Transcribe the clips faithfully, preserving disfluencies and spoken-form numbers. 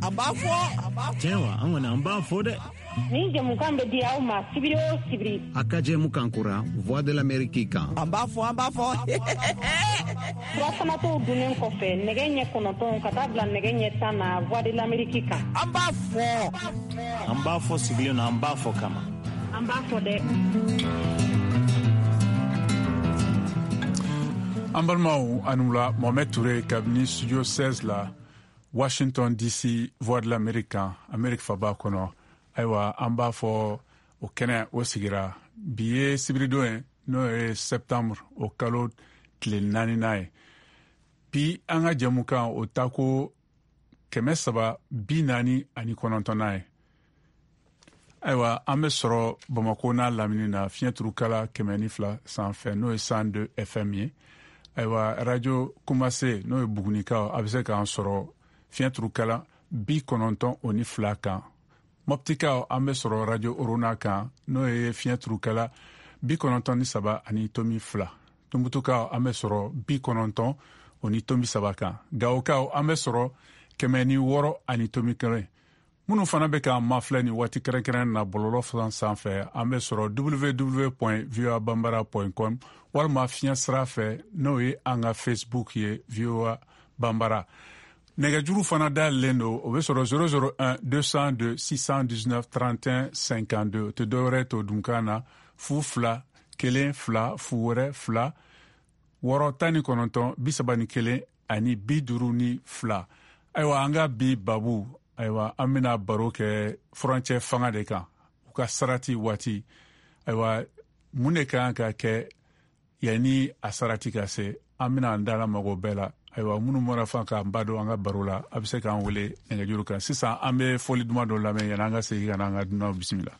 an b'a fɔ tiɲɛ wa an kɔni an b'a fɔ dɛ ni jamukan bɛ di aw ma sibiri o sibiri a ka jɛmukan kora Voix de l'Amérique kan an b'a fɔ an b'a fɔ furafanatɔw dunnen kɔfɛ nɛgɛ ɲɛ kɔnɔntɔn ka taa bila nɛgɛ ɲɛ tan na Voix de l'Amérique kan an b'a fɔ an b'a fɔ sigilen na an b'a fɔ kama an b'a fɔ dɛ an balimaw ani wula Mohamed Touré kabini studio seize la Washington D C Voix de l'Amérique kan Amérique faba kɔnɔ ayiwa an b'a fɔ o kɛnɛ o sigira bi ye sibiridon ye n'o ye septembre o kalo tile naaninan ye bi an ka jɛmukan o ta ko kɛmɛ saba bi naani ani kɔnɔntɔnnan ye ayiwa an bɛ sɔrɔ Bamako n'a lamini na fiɲɛturukala kɛmɛ ni fila sanfɛ n'o ye cent deux F M ye ayiwa radio Kumase n'o ye Bugunikaw a bɛ se k'an sɔrɔ fiɲɛturukala bi kɔnɔntɔn o ni fila kan Moptikaw an bɛ sɔrɔ radio Orona kan n'o ye fiɲɛturukala bi kɔnɔntɔn ni saba ani tomi fila Tumbutukaw an bɛ sɔrɔ bi kɔnɔntɔn o ni tomi saba kan Gawokaw an bɛ sɔrɔ kɛmɛ ni wɔɔrɔ ani tomi kelen minnu fana bɛ k'an mafilɛ ni waati kɛrɛnkɛrɛn na bɔlɔlɔ sanfɛ an bɛ sɔrɔ w w w point v o a banbara point com walima fiɲɛ sira fɛ n'o ye an ka Facebook ye V O A Banbara nɛgɛjuru fana dayɛlɛlen don o bɛ sɔrɔ zéro zéro un deux cent deux six cent dix-neuf trente et un cinquante-deux o tɛ dɔwɛrɛ to dunkan na fu fila kelen fila fu wɛrɛ fila wɔɔrɔ tan ni kɔnɔntɔn bi saba ni kelen ani bi duuru ni fila ayiwa an ka bi babu ayiwa an bɛna baro kɛ furancɛ fanga de kan u ka sarati waati ayiwa mun de kan ka kɛ yanni a sarati ka se an bɛna an dala mago bɛɛ la ayiwa minnu mana fan k'an ba don an ka baro la a bɛ se k'an wele nɛgɛjuru kan sisan an bɛ fɔli duman dɔ lamɛn yanni an ka segin ka na an ka dunanw bisimila.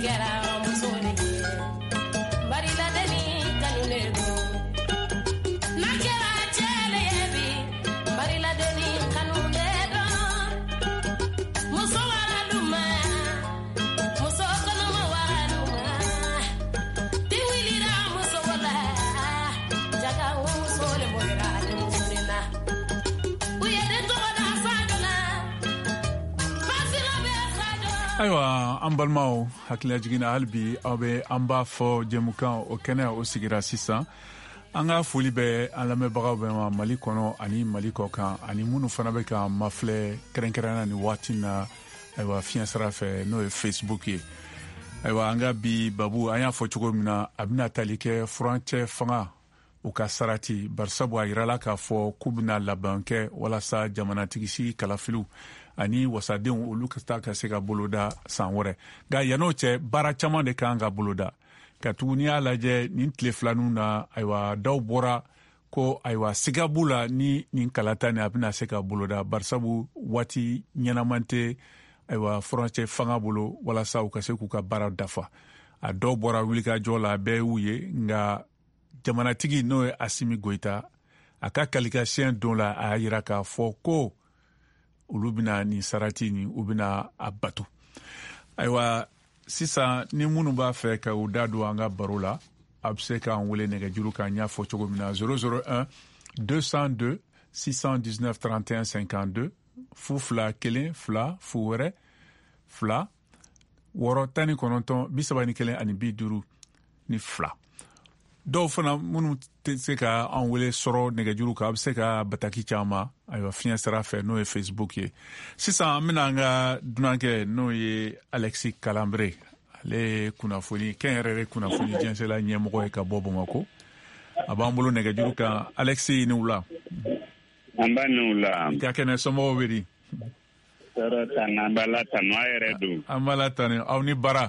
Ayiwa an balimaw hakilila jiginna hali bi aw bɛ an b'a fɔ jɛmukan o kɛnɛ o sigira sisan an ka foli bɛ an lamɛnbagaw bɛɛ ma Mali kɔnɔ ani Mali kɔ kan ani minnu fana bɛ ka mafilɛ kɛrɛnkɛrɛnna ni waati na ayiwa fiɲɛ sira fɛ n'o ye Facebook ye ayiwa an ka bi babu an y'a fɔ cogo min na a bɛna tali kɛ furancɛ fanga u ka sarati barisabu a yirala k'a fɔ k'u bɛna laban kɛ walasa jamanatigisi kalafiliw ani wasadenw olu ka taa ka se ka boloda san wɛrɛ nka yan'o cɛ baara caman de kan ka boloda ka tugu n'i y'a lajɛ nin tile filaninw na ayiwa dɔw bɔra ko ayiwa siga b'u la ni nin kalata ni a bɛna se ka boloda barisabu waati ɲɛnaman tɛ ayiwa furancɛ fanga bolo walasa u ka se k'u ka baara dafa a dɔw bɔra wulikajɔ la a bɛɛ y'u ye nka jamanatigi n'o ye Asimi Goita a ka kalikasiyɛn don la a y'a yira k'a fɔ ko olu bɛna nin sarati ni u bɛna a bato ayiwa sisan ni minnu b'a fɛ ka u da don an ka baro la a bɛ se k'an wele nɛgɛjuru kan n y'a fɔ cogo min na zéro zéro un deux cent deux six cent dix-neuf trente et un cinquante-deux fu fila kelen fila fu wɛrɛ fila wɔɔrɔ tan ni kɔnɔntɔn bi saba ni kelen ani bi duuru ni fila dɔw fana minnu tɛ se ka an wele sɔrɔ nɛgɛjuru kan a bɛ se ka bataki caman ayiwa fiɲɛ sira fɛ n'o ye Facebook ye sisan an bɛna an ka dunankɛ n'o ye Alexis Kalanbere ale ye kunnafoni kɛnyɛrɛye kunnafoni jɛnsɛla ɲɛmɔgɔ ye ka bɔ Bamakɔ a b'an bolo nɛgɛjuru kan Alexis ni wula an b'a ni wula i ka kɛnɛ somɔgɔw bɛ di tɔɔrɔ t'an na an b'a la tanu a yɛrɛ don an b'a la tanu aw ni bara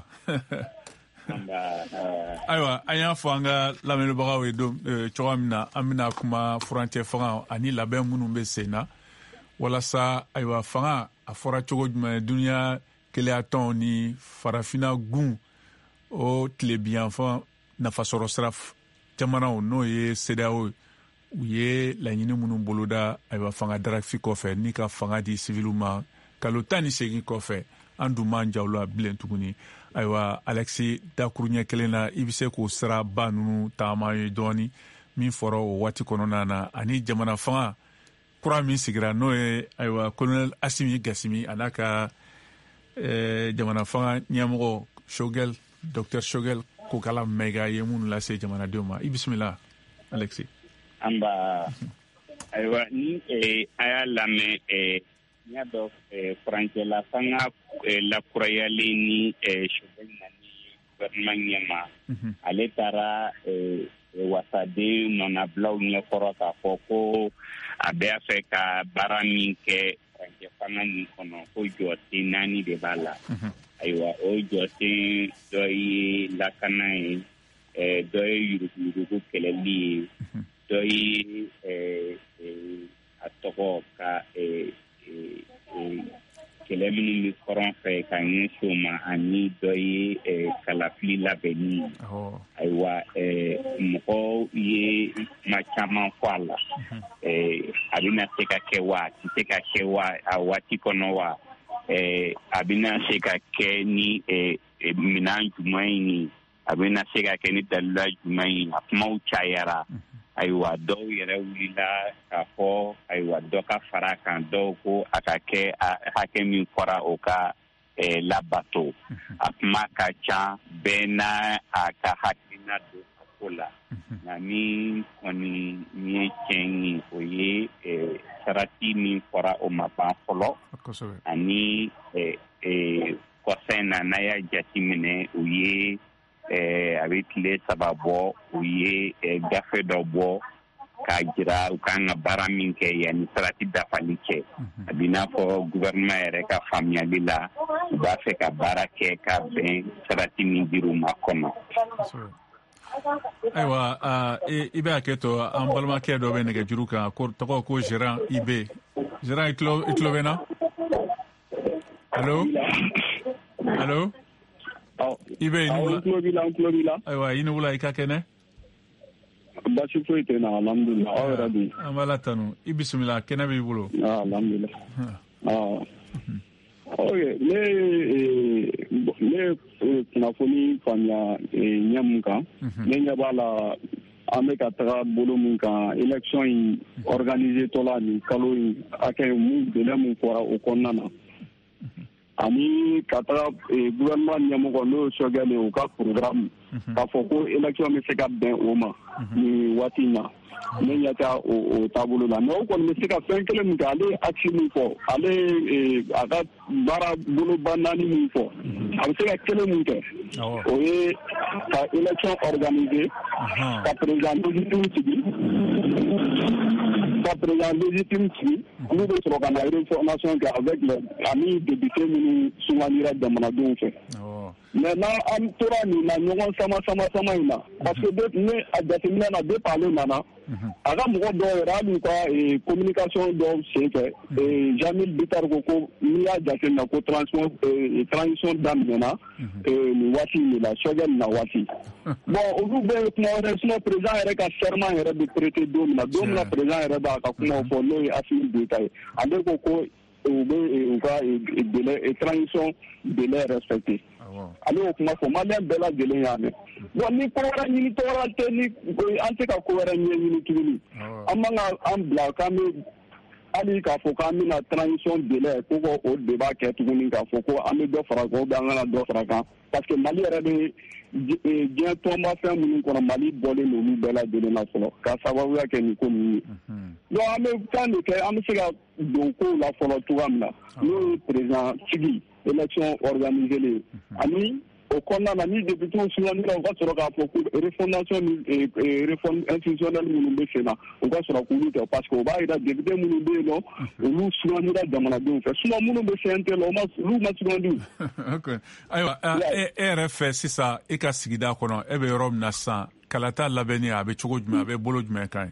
ayiwa an y'a fɔ an ka lamɛnbagaw ye don cogoya min na an bɛna kuma furancɛ fanga ani labɛn minnu bɛ sen na walasa ayiwa fanga a fɔra cogo jumɛn duniya keleyatɔn ni farafina gun o tilebiyanfan nafasɔrɔ sira jamanaw n'o ye C E D E A O u ye laɲini minnu boloda ayiwa fanga darafi kɔfɛ ni ka fanga di civiliw ma kalo tan ni segin kɔfɛ an dun m'an jaw la bilen tuguni ayiwa Alexis dakuru ɲɛ kelen na i bɛ se k'o sira ba ninnu taama ye dɔɔni min fɔra o waati kɔnɔna na ani jamana fanga kura min sigira n'o ye ayiwa colonel Asimi Gasimi a n'a ka eh, jamana fanga ɲɛmɔgɔ Shogel docteur Shogel Kokala Mayiga ye minnu lase jamanadenw ma i bisimila Alexis. an b'a ayiwa ni a y'a lamɛn n y'a dɔn furancɛla fanga lakurayalen ni Shogel na ni gouvernement ɲɛma ale taara wasaden nɔnabilaw ɲɛkɔrɔ k'a fɔ ko a bɛ fɛ ka baara min kɛ furancɛ fanga nin kɔnɔ ko jɔsen naani de b'a la ayiwa o jɔsen dɔ ye lakana ye dɔ ye yuruguyurugu kɛlɛli ye dɔ ye a tɔgɔ ka kɛlɛ minnu bɛ kɔrɔn fɛ ka ɲɛsin o ma ani dɔ ye kalafili labɛnni ayiwa mɔgɔw ye kuma caman fɔ a la a bɛna se ka kɛ wa a tɛ se ka kɛ wa a waati kɔnɔ wa a bɛna se ka kɛ ni minɛn jumɛn ye ni a bɛna se ka kɛ ni dalila jumɛn ye a kumaw cayara ayiwa dɔw yɛrɛ wulila k'a fɔ ayiwa dɔ ka fara kan dɔw ko a ka kɛ hakɛ min fɔra o ka labato a kuma ka ca bɛɛ n'a a ka hakilina don a ko la nka min kɔni ye tiɲɛ ye o ye sarati min fɔra o ma ban fɔlɔ ani kɔsa in na n'a y'a jateminɛ u ye a bɛ tile saba bɔ u ye gafe dɔ bɔ k'a jira u kan ka baara min kɛ yanni sarati dafali cɛ a bɛ n'a fɔ gouvernement yɛrɛ ka faamuyali la u b'a fɛ ka baara kɛ ka bɛn sarati min dir'u ma kɔnɔ. ayiwa i bɛ hakɛ to an balimakɛ dɔ bɛ nɛgɛjuru kan tɔgɔ ko Gérard Ibe Gérard i tulo bɛ n na allo allo i bɛ awɔ tulo b'i la n tulo b'i la ayiwa i ni wula i ka kɛnɛ basi foyi tɛ na alhamdulilah aw yɛrɛ dun an b'a la tanu i bisimila kɛnɛ b'i bolo alhamdulilah ok ne ne kunnafoni faamuya ɲɛ mun kan ne ɲɛ b'a la an bɛ ka taga bolo min kan élection in organisé tɔla nin kalo in hakɛ mun délai mun fɔra o kɔnɔna na ani ka taga gouvernement ɲɛmɔgɔ n'o ye Choguel ye u ka programme k'a fɔ ko élection bɛ se ka bɛn o ma nin waati in na ne ɲɛ tɛ o taabolo la mais o kɔni bɛ se ka fɛn kelen min kɛ ale ye axe min fɔ ale a ka baara boloba naani min fɔ a bɛ se ka kelen min kɛ o ye ka élection organiser ka président légitime sigi ka président légitime sigi olu bɛ sɔrɔ ka na réformation kɛ avec ani député minnu sugandira jamanadenw fɛ mais n'an tora nin na ɲɔgɔn sama sama sama in na parce que ne a jateminɛ na depuis ale nana a ka mɔgɔ dɔw yɛrɛ hali u ka communication dɔw sen fɛ Jamil Bitar ko ko n'i y'a jateminɛ ko transition daminɛna nin waati in de la Choguel na waati bon olu bɛ ye kuma wɛrɛ sinon président yɛrɛ ka serment yɛrɛ bɛ prêter don min na don min na président yɛrɛ b'a ka kumaw fɔ n'o ye Assimi Goïta ye ale ko ko u bɛ u ka délai transition délai respecté ale y'o kuma fɔ maliyɛn bɛɛ lajɛlen y'a mɛn bon ni ko wɛrɛ ɲini tɔ wɛrɛ tɛ ni an tɛ ka ko wɛrɛ ɲɛɲini tuguni an man ka an bila k'an bɛ hali k'a fɔ k'an bɛna transition délai ko ko o de b'a kɛ tuguni k'a fɔ ko an bɛ dɔ fara kan ou bien an kana dɔ fara kan parce que Mali yɛrɛ bɛ diɲɛ tɔnbafɛn minnu kɔnɔ Mali bɔlen n'olu bɛɛ lajɛlen na fɔlɔ ka sababuya kɛ nin ko ninnu ye donc an bɛ fɛn de kɛ an bɛ se ka don kow la fɔlɔ cogoya min na n'o ye président sigi élection organisée ani o kɔnɔna na ni députés sugandira u ka sɔrɔ k'a fɔ ko refondation ni réforme institutionnelle minnu bɛ sen na u ka sɔrɔ k'olu kɛ parce que o b'a jira député minnu bɛ yen nɔ olu sugandira jamanadenw fɛ sinon minnu bɛ C N T la olu ma sugandi. ayiwa e yɛrɛ fɛ sisan e ka sigida kɔnɔ e bɛ yɔrɔ min na sisan kalata labɛnni a bɛ cogo jumɛn a bɛ bolo jumɛn kan ye.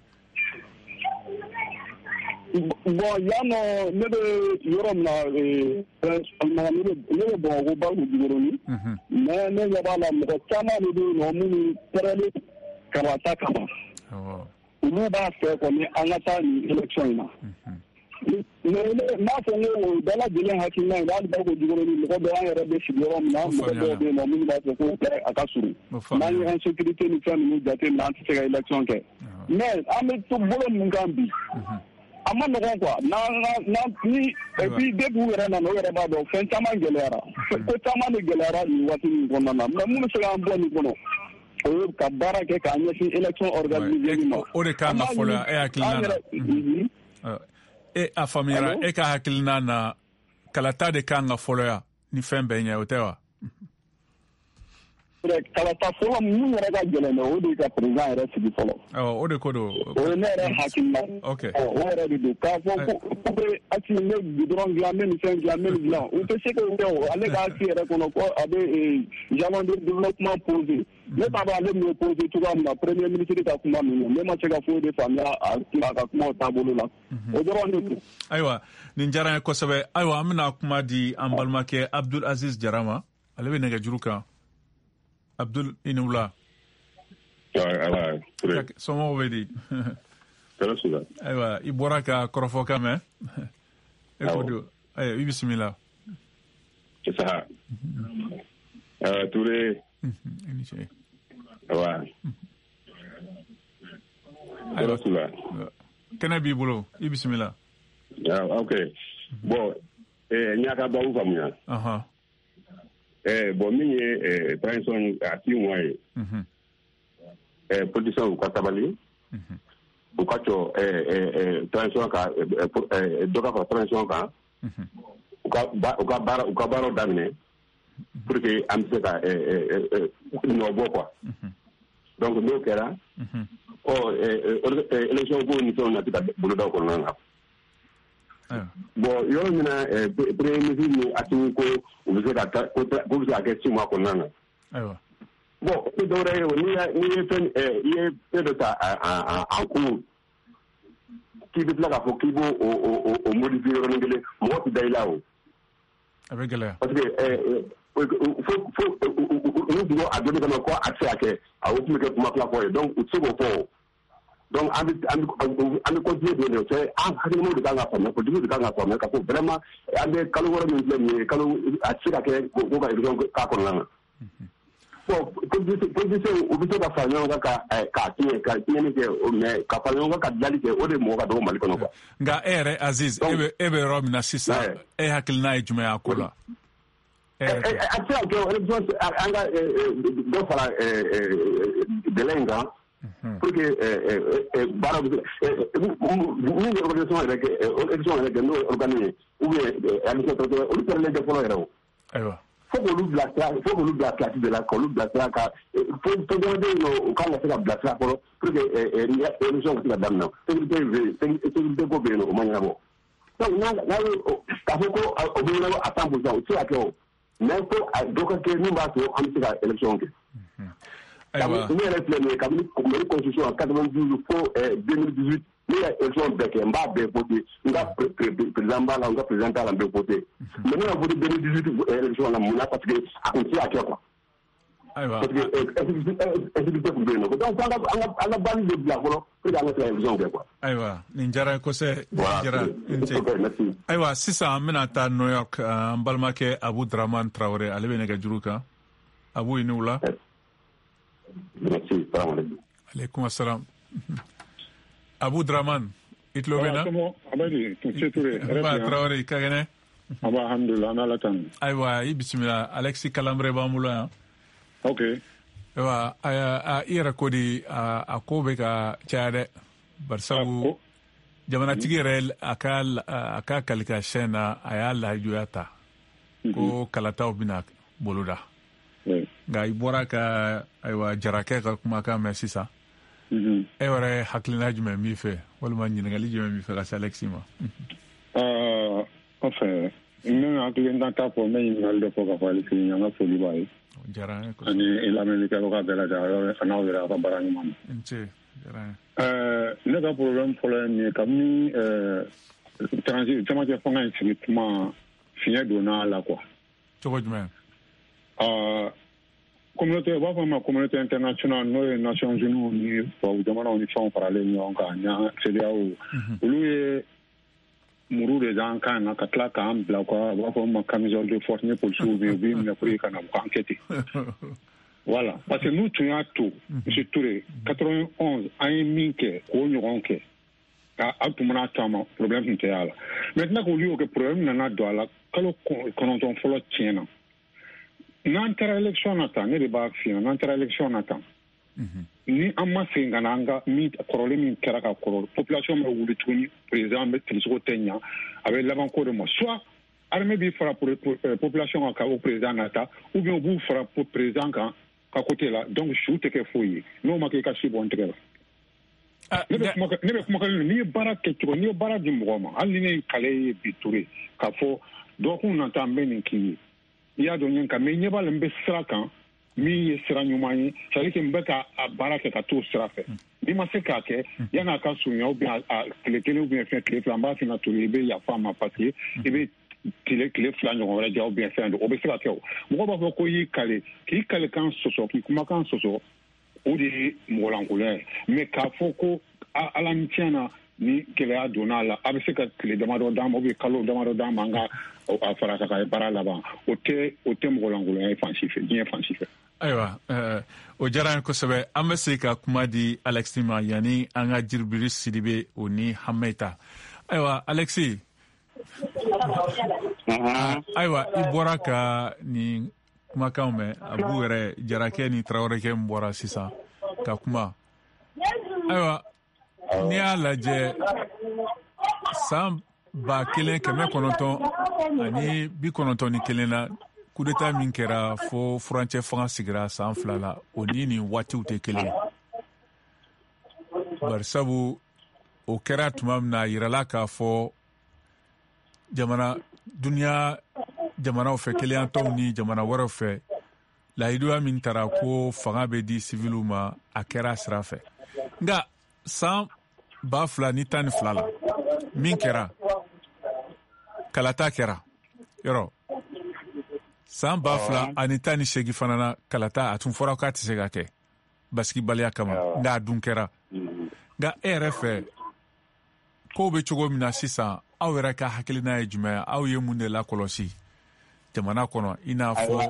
Bon yan nɔ ne bɛ yɔrɔ min na ne bɛ Bamakɔ Bahugu Jikɔrɔni mais ne ɲɛ b'a la mɔgɔ caman de bɛ yen nɔ minnu pɛrɛnlen karata kama olu b'a fɛ kɔni an ka taa nin élection in na mais n'a fɔ n ko o bɛɛ lajɛlen hakilina ye hali Bahugu Jikɔrɔni mɔgɔ dɔw an yɛrɛ bɛ sigi yɔrɔ min na mɔgɔ dɔw bɛ yen nɔ minnu b'a fɛ ko a ka surun n'an ye insécurité ni fɛn ninnu jateminɛ an tɛ se ka élection kɛ mais an bɛ to bolo min kan bi a ma nɔgɔn quoi n'an ni et puis depuis u yɛrɛ nana u yɛrɛ b'a dɔn fɛn caman gɛlɛyara ko caman de gɛlɛyara nin waati min kɔnɔna na mais mun bɛ se k'an bɔ nin kɔnɔ o ye ka baara kɛ k'an ɲɛsin élection organisée ma o de kan ka fɔlɔ e hakilina na e a faamuyara e ka hakilina na kalata de kan ka fɔlɔ yan ni fɛn bɛɛ ɲɛ o tɛ wa. kalata fɔlɔ mun yɛrɛ ka gɛlɛn o de ka président yɛrɛ sigi fɔlɔ. o de ko don. o ye ne yɛrɛ hakilina. ok o yɛrɛ de don k'a fɔ ko ko bɛ asi n bɛ goudron dilan n bɛ nin fɛn dilan n bɛ nin dilan o tɛ se k'o kɛ o ale ka asi yɛrɛ kɔnɔ ko a bɛ jalon de développement posé ne t'a dɔn ale min ye posé cogoya min na premier ministre ka kuma min ne ma se ka foyi de faamuya a ka kumaw taabolo la o dɔrɔn de don. ayiwa nin diyara n ye kosɛbɛ ayiwa an bɛna kuma di an balimakɛ Abdul Aziz Jara ma ale bɛ nɛgɛjuru kan. Abdul i ni wula. Somɔgɔw bɛ di. ayiwa i bɔra ka kɔrɔfɔkan mɛn e ko don ayiwa i bisimila. Saha Ture awa ayiwa kɛnɛ b'i bolo i bisimila. ok bon n y'a ka babu faamuya. Eh, bon, min ye eh, transition a ti mois ye. Mhm. Eh, position u ka tabali. Mhm. U ka co eh eh transition ka eh dɔ ka fɔ transition kan. Mhm. U ka u ka baara u ka baaraw daminɛ pour que an bɛ se ka eh eh ɲɔ bɔ quoi. Mhm. Donc n'o kɛra. Mhm. Ɔ eh élection ko ni fɛnw na tɛ ka boloda o kɔnɔna na. Bon yɔrɔ min na premier ministre ni Assimi ko u bɛ se ka taa ko bɛ se ka kɛ six mois kɔnɔna na. Ayiwa. Bon o tɛ dɔwɛrɛ ye o n'i ye n'i ye fɛn i ye fɛn dɔ ta en cours k'i bɛ tila k'a fɔ k'i b'o o o o modifier yɔrɔnin kelen mɔgɔ tɛ da i la o. A bɛ gɛlɛya. Parce que fo fo kɔnɔ ko a tɛ se ka kɛ a o tun bɛ kɛ kuma fila fɔ ye donc u tɛ se k'o fɔ donc an bɛ an bɛ an bɛ continuer de o tɛ an hakilimaw de kan ka faamuya politigiw de kan ka faamuya ka fɔ vraiment an bɛ kalo wɔɔrɔ min filɛ nin ye kalo a tɛ se ka kɛ ko ka élection k'a kɔnɔna na bon politicien u bɛ se ka fara ɲɔgɔn kan ka k'a tiɲɛ ka tiɲɛni kɛ mais ka fara ɲɔgɔn kan ka dilanni kɛ o de mɔgɔ ka dɔgɔ Mali kɔnɔ quoi. Nka e yɛrɛ Aziz e bɛ e bɛ yɔrɔ min na sisan e hakilina ye jumɛn ye a ko la? a tɛ se ka kɛ élection an ka dɔ fara délai in kan pour que baara bɛ se min ye organisation yɛrɛ kɛ élection yɛrɛ kɛ n'o ye organiser ou bien administrateur olu pɛrɛnnen tɛ fɔlɔ yɛrɛ o. Ayiwa. Faut k'olu bila sira faut k'olu bila sira de la k'olu bila sira ka fo tɔnjɔnden ninnu u kan ka se ka bila sira fɔlɔ pour que élection ka se ka daminɛ sécurité sécurité ko bɛ yen nɔ o ma ɲɛnabɔ donc n'a n'a ye k'a fɔ ko o bɛ ɲɛnabɔ à cent pour cent o tɛ se ka kɛ o mais ko dɔ ka kɛ min b'a to an bɛ se ka élection kɛ. Ayiwa ne yɛrɛ filɛ nin ye kabini Mali constitution en quatre-vingt-douze fo deux mille dix-huit ne ka élection bɛɛ kɛ n b'a bɛɛ voté n ka président b'a la n ka président t'a la n bɛ voté mais ne ka voté deux mille dix-huit élection na mun na parce que a kun tɛ se ka kɛ quoi. Ayiwa parce que insécurité kun bɛ yen nɔ donc an ka an ka base de bila fɔlɔ pour que an ka se ka élection kɛ quoi. Ayiwa nin diyara n ye kosɛbɛ nin diyara n cɛ. Ayiwa sisan an bɛna taa New York an balimakɛ Abu Dramane Traoré ale bɛ nɛgɛjuru kan Abu i ni wula. Merci, salam alaikum. Assalam. Abu Dramane, itlo bena? Abadi, tunse ture. Ba Traoré kagene? Aba alhamdulillah na latan. Aywa, i bismillah. Alexis Calambre ba mula. Okay. Aywa, a ira kodi a ko be ka chade barsabu jamana tigirel akal aka kalika shena ayala juyata. Ko kalata obina boluda. Nka i bɔra ka ayiwa jarakɛ ka kumakan mɛn sisan e yɛrɛ hakilina jumɛn b'i fɛ walima ɲininkali jumɛn b'i fɛ ka se Alexis ma? Enfin n bɛ hakilina ta fɔ n bɛ ɲininkali dɔ fɔ ka fɔ Alexis an ka foli b'a ye ani lamɛnnikɛlaw ka bɛɛ lajɛlen a n'aw yɛrɛ a ka baara ɲuman na. Ne ka problème fɔlɔ ye min ye kabini camancɛ fanga in sigi tuma fiɲɛ donna a la quoi. Cogo jumɛn? Uh, communauté u b'a fɔ ma communauté internationale n'o ye Nations Unies ni tubabu jamanaw ni fɛnw faralen ɲɔgɔn kan ɲa C D A O olu ye muru de d'an kan na ka tila k'an bila quoi u b'a fɔ ma camisole de force ni policiers bɛ yen u b'i minɛ pour que ka na u ka enquête voilà parce que n'u tun y'a to monsieur Touré quatre-vingt-onze an ye min kɛ k'o ɲɔgɔn kɛ a tun mana to a ma problème tun tɛ y'a la maintenant qu'olu y'o kɛ problème nana don a la kalo kɔnɔntɔn fɔlɔ tiɲɛna. N'an taara élection na tan ne de b'a f'i ɲɛna n'an taara élection na tan ni an ma segin ka na an ka min kɔrɔlen min kɛra ka kɔrɔ population bɛ wuli tuguni président bɛ tigisogo tɛ ɲa a bɛ laban ko de ma soit armée b'i fara population kan ka o président nata ou bien u b'u fara président kan ka côté la donc su tɛ kɛ foyi ye n'o ma kɛ i ka si bɔ n tɛgɛ la. Ne bɛ kumakan n'i ye baara kɛ cogo n'i ye baara di mɔgɔ ma hali ni ne ye kale ye bi Touré k'a fɔ dɔgɔkun nata n bɛ nin k'i ye. I y'a dɔn ɲɛ kan mais ɲɛ b'a la n bɛ sira kan min ye sira ɲuman ye c'est à dire que n bɛ ka a baara kɛ ka t'o sira fɛ n'i ma se k'a kɛ yan'a ka surunya ou bien a tile kelen ou bien fɛn tile fila n b'a f'i ɲɛna Touré i bɛ yafa ma parce que i bɛ tile tile fila ɲɔgɔn wɛrɛ ja ou bien fɛn dɔ o bɛ se ka kɛ o mɔgɔ b'a fɔ ko i y'i kale k'i kalekan sɔsɔ k'i kumakan sɔsɔ o de ye mɔgɔlankolon ye mais k'a fɔ ko ala ni tiɲɛ na ni gɛlɛya donna a la a bɛ se ka tile damadɔ d'an ma ou bien kalo damadɔ d'an ma an ka a fara ka ka baara laban o tɛ o tɛ mɔgɔlankolonya ye fan si fɛ diɲɛ fan si fɛ. Ayiwa o diyara n ye kosɛbɛ an bɛ se ka kuma di Alexis ma yanni an ka Jiribiri Sidibe o ni Hameta. Ayiwa Alexis ayiwa i bɔra ka nin kumakanw mɛn Abu yɛrɛ Jarakɛ ni Traoré min bɔra sisan ka kuma ayiwa n'i y'a lajɛ san ba kelen kɛmɛ kɔnɔntɔn ani bi kɔnɔntɔn ni kelen na coup d'état min kɛra fo furancɛ fanga sigira san fila la o ni nin waatiw tɛ kelen bari sabu o kɛra tuma min na a yirala k'a fɔ jamana duniya jamanaw fɛ keleyantɔw ni jamana wɛrɛw fɛ lahiduya min tara ko fanga bɛ di civiliw ma a kɛra sira fɛ nka san ba fila ni tan ni fila la min kɛra kalata kɛra yɔrɔ san ba fila ani tan ni segi fana na kalata a tun fɔra k'a tɛ se ka kɛ basigibaliya kama nka a dun kɛra nka e yɛrɛ fɛ kow bɛ cogo min na sisan aw yɛrɛ ka hakilina ye jumɛn aw ye mun de lakɔlɔsi jamana kɔnɔ i n'a fɔ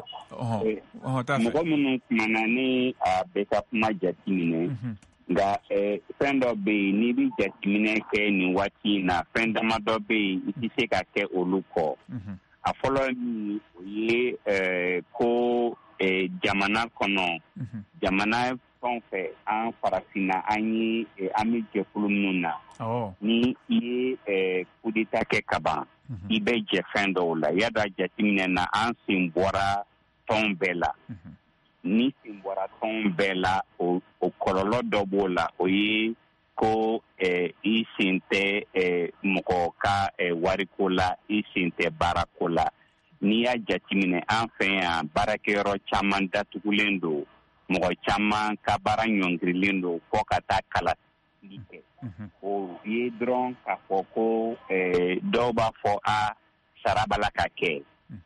mɔgɔ minnu kumana ni a bɛ ka kuma jateminɛ nka fɛn dɔ bɛ yen n'i bɛ jateminɛ kɛ nin waati in na fɛn dama dɔ bɛ yen i tɛ se ka kɛ olu kɔ a fɔlɔ min o ye ko jamana kɔnɔ jamana fɛn fɛ an farafinna an ye an bɛ jɛkulu minnu na ni i ye kudeta kɛ ka ban i bɛ jɛ fɛn dɔw la yada jateminɛ na an sen bɔra tɔn bɛɛ la ni sen bɔra tɔn bɛɛ la o kɔlɔlɔ dɔ b'o la o ye ko i sen tɛ mɔgɔ ka wariko la i sen tɛ baarako la n'i y'a jateminɛ an fɛ yan baarakɛyɔrɔ caman datugulen don mɔgɔ caman ka baara ɲɔngirilen don fɔ ka taa kalasigi kɛ o ye dɔrɔn k'a fɔ ko dɔw b'a fɔ a sara b'a la ka kɛ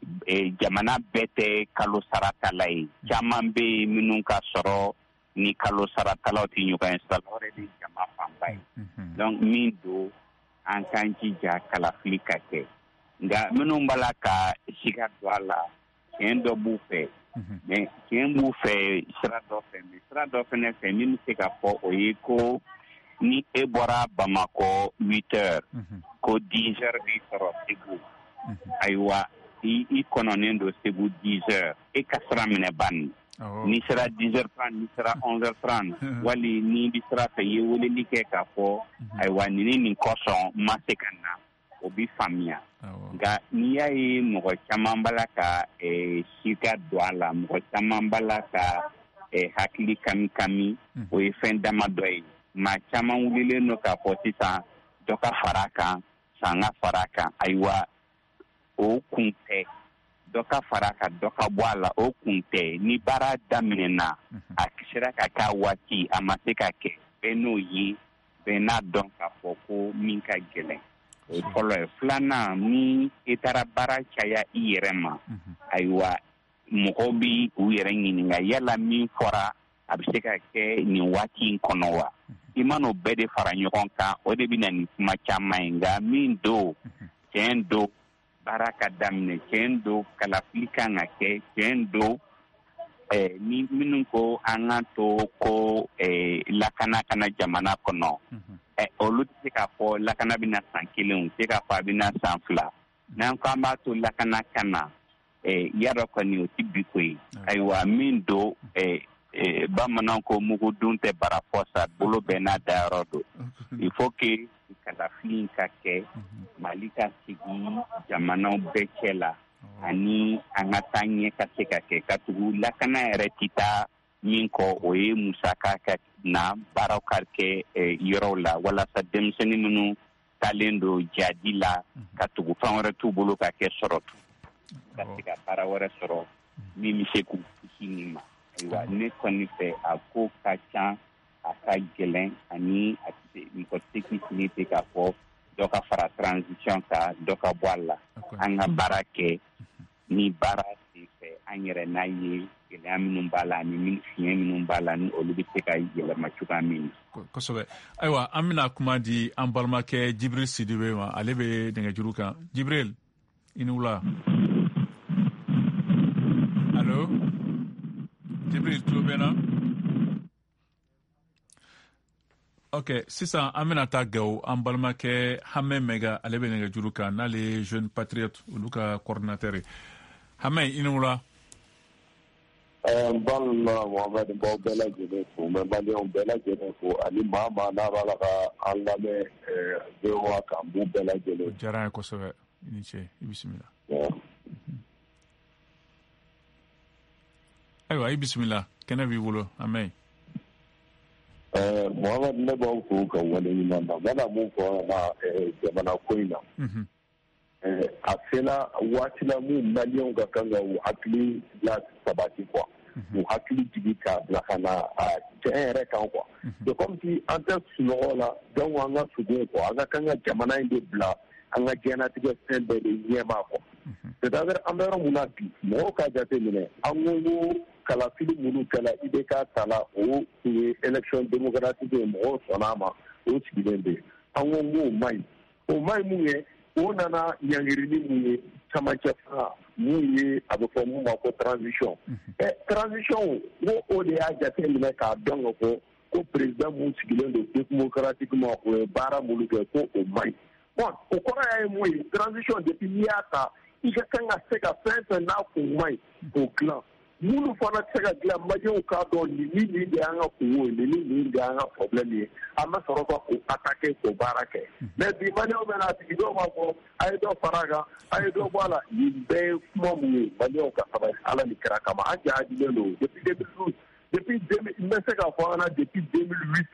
jamana bɛɛ tɛ kalo saratala ye caman bɛ yen minnu ka sɔrɔ ni kalo saratalaw tɛ ɲɔgɔn ye sara wɛrɛ de jama fanba ye donc min don an k'an jija kalafili ka kɛ nka minnu b'a la ka siga don a la tiɲɛ dɔ b'u fɛ mais tiɲɛ b'u fɛ sira dɔ fɛ mais sira dɔ fɛnɛ fɛ min bɛ se ka fɔ o ye ko ni e bɔra Bamakɔ huit heures ko dix heures b'i sɔrɔ Segu ayiwa i kɔnɔnen don Segu dix heures e ka sira minɛ banni ni sera dix heures trente ni sera onze heures trente wali ni bi sira fɛ i ye weleli kɛ k'a fɔ ayiwa nin nin kɔsɔn ma se ka na o bi faamuya nka n'i y'a ye mɔgɔ caman b'a la ka sika don a la mɔgɔ caman b'a la ka hakili kami kami o ye fɛn dama dɔ ye maa caman wulilen don k'a fɔ sisan dɔ ka fara kan san ka fara kan ayiwa o kun tɛ dɔ ka fara kan dɔ ka bɔ a la o kun tɛ ni baara daminɛna a sera ka k'a waati a ma se ka kɛ bɛɛ n'o ye bɛɛ n'a dɔn k'a fɔ ko min ka gɛlɛn o ye fɔlɔ ye filanan ni i taara baara caya i yɛrɛ ma ayiwa mɔgɔw bi u yɛrɛ ɲininka yala min fɔra a bɛ se ka kɛ nin waati in kɔnɔ wa i man'o bɛɛ de fara ɲɔgɔn kan o de bɛ na nin kuma caman ye nka min don tiɲɛ don baara ka daminɛ tiɲɛ don kalafili kan ka kɛ tiɲɛ don ni minnu ko an ka to ko lakana kana jamana kɔnɔ olu tɛ se k'a fɔ lakana bɛna san kelen u tɛ se k'a fɔ a bɛna san fila n'an ko an b'a to lakana kana yadɔ kɔni o tɛ bi ko ye ayiwa min don bamananw ko mugu dun tɛ bara fɔ sa bolo bɛɛ n'a dayɔrɔ don il faut que kalafili in ka kɛ Mali ka sigi jamanaw bɛɛ cɛ la ani an ka taa ɲɛ ka se ka kɛ ka tugu lakana yɛrɛ tɛ taa min kɔ o ye musaka ka na baaraw ka kɛ yɔrɔw la walasa denmisɛnnin minnu taalen don jadi la ka tugu fɛn wɛrɛ t'u bolo ka kɛ sɔrɔ tu ka se ka baara wɛrɛ sɔrɔ min bɛ se k'u kisi nin ma ayiwa ne kɔni fɛ a ko ka ca a ka gɛlɛn ani a mɔgɔ tɛ k'i sigi ten k'a fɔ dɔ ka fara transition kan dɔ ka bɔ a la an ka baara kɛ ni baara sen fɛ an yɛrɛ n'a ye gɛlɛya minnu b'a la ani fiɲɛ minnu b'a la ni olu bɛ se ka yɛlɛma cogoya min na. Kosɛbɛ ayiwa an bɛna kuma di an balimakɛ Jibril Sidibe ma ale bɛ nɛgɛjuru kan Jibril i ni wula allo Jibril tulo bɛ na ok sisan an bɛna taa Gawo an balimakɛ Hamɛ Mɛga ale bɛ nɛgɛjuru kan n'ale ye jeune patriote olu ka coordinateur ye Hamɛ i ni wula. n balima Mohamed n b'aw bɛɛ lajɛlen fo n bɛ maliyɛnw bɛɛ lajɛlen fo ani maa maa n'a b'a la ka an lamɛn V O A kan n b'u bɛɛ lajɛlen. o diyara n ye kosɛbɛ i ni ce i bisimila. ayiwa i bisimila kɛnɛ b'i bolo Hamɛ. Mohamed ne b'aw fo ka wale ɲuman na n bɛna mun fɔ na jamana ko in na a sela waati la mun maliyɛnw ka kan ka u hakili la sabati kuwa u hakili jigi k'a bila ka na tiɲɛ yɛrɛ kan kuwa c'est comme si an tɛ sunɔgɔ la donc an ka sugun kuwa an ka kan ka jamana in de bila an ka diɲɛnatigɛ fɛn bɛɛ de ɲɛma kuwa c'est-à-dire an bɛ yɔrɔ mun na bi mɔgɔw ka jate minɛ an ko ko kalafili minnu kɛla I B K ta la o tun ye élection démocratique ye mɔgɔw sɔnna a ma o sigilen bɛ yen an ko k'o ma ɲi o ma ɲi mun ye o nana ɲangirini mun ye camancɛ fanga mun ye a bɛ fɔ mun ma ko transition ɛ transition n ko o de y'a jate minɛ k'a dɔn ka fɔ ko président mun sigilen don démocratiquement o ye baara minnu kɛ ko o ma ɲi bon o kɔrɔ y'a ye mun ye transition depuis n'i y'a ta i ka kan ka se ka fɛn fɛn n'a kun ma ɲi k'o dilan minnu fana tɛ se ka dilan maliyɛnw k'a dɔn nin ni nin de y'an ka kungo ye nin ni nin de y'an ka problème ye an bɛ sɔrɔ ka o attaquer k'o baara kɛ mais bi maliyɛnw bɛna sigi dɔw b'a fɔ a ye dɔ fara a kan a ye dɔ bɔ a la nin bɛɛ ye kuma mun ye maliyɛnw ka sabali ala ni kira kama an ja dilen don depuis deux mille douze depuis deux mille n bɛ se k'a fɔ an na depuis deux mille huit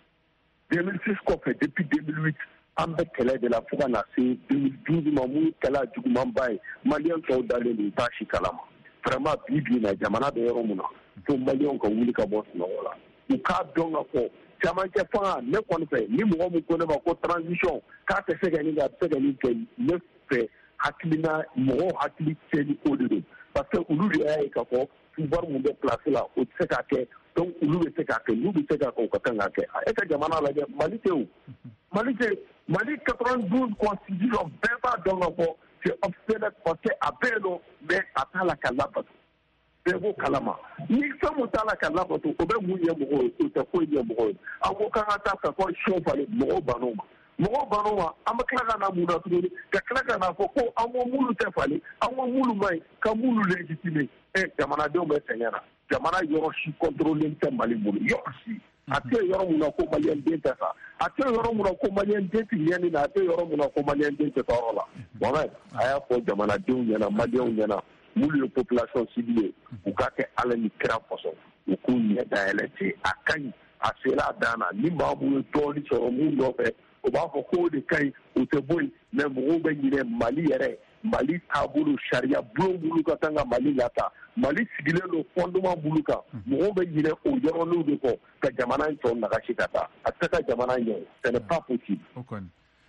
deux mille six kɔfɛ depuis deux mille huit an bɛ kɛlɛ de la fo ka na se deux mille douze ma mun ye kɛlɛ jugumanba ye maliyɛn tɔw dalen don u t'a si kalama vraiment bi bi na jamana bɛ yɔrɔ mun na fo maliyɛnw ka wuli ka bɔ sunɔgɔ la u k'a dɔn ka fɔ camancɛ fanga ne kɔni fɛ ni mɔgɔ min ko ne ma ko transition k'a tɛ se ka nin kɛ a bɛ se ka nin kɛ ne fɛ hakilina mɔgɔw hakili cɛli ko de don parce que olu de y'a ye k'a fɔ pouvoir mun bɛ place la o tɛ se k'a kɛ donc olu bɛ se k'a kɛ n'u bɛ se k'a kɛ u ka kan k'a kɛ e ka jamana lajɛ Mali tɛ o Mali tɛ Mali quatre-vingt-douze constitution bɛɛ b'a dɔn ka fɔ c'est obsolète parce que a bɛ yen nɔ mais a t'a la ka labato bɛɛ b'o kalama ni fɛn mun t'a la ka labato o bɛ mun ɲɛ mɔgɔw ye o tɛ foyi ɲɛ mɔgɔw ye an ko k'an ka taa ka fɔ siɲɛ falen mɔgɔw bann'o ma mɔgɔw bann'o ma an bɛ tila ka na mun na tuguni ka tila ka na fɔ ko an ko mulu tɛ falen an ko mulu man ɲi ka mulu légitimer ɛ jamanadenw bɛ sɛgɛn na jamana yɔrɔ si contrôler tɛ Mali bolo yɔrɔ si a tɛ yɔrɔ mun na ko maliyɛn den tɛ sa a tɛ yɔrɔ mun na ko maliyɛn den tɛ ɲɛni na a tɛ yɔrɔ mun na ko maliyɛn den tɛ tɔɔrɔ la Mohamed a y'a fɔ jamanadenw ɲɛna maliyɛnw ɲɛna mulu ye population civile ye u k'a kɛ ala ni kira kosɔn u k'u ɲɛ dayɛlɛ ten a ka ɲi a sera a dan na ni maa mun ye dɔɔnin sɔrɔ mun nɔfɛ o b'a fɔ k'o de ka ɲi o tɛ bɔ yen mais mɔgɔw bɛ ɲinɛ Mali yɛrɛ Mali taabolo sariya bulon bulu ka kan ka Mali lata Mali sigilen don fondement bulu kan mɔgɔw bɛ ɲinɛ o yɔrɔninw de kɔ ka jamana in tɔ nagasi ka taa a tɛ ka jamana in ɲɛ ce n'est pas possible. o kɔni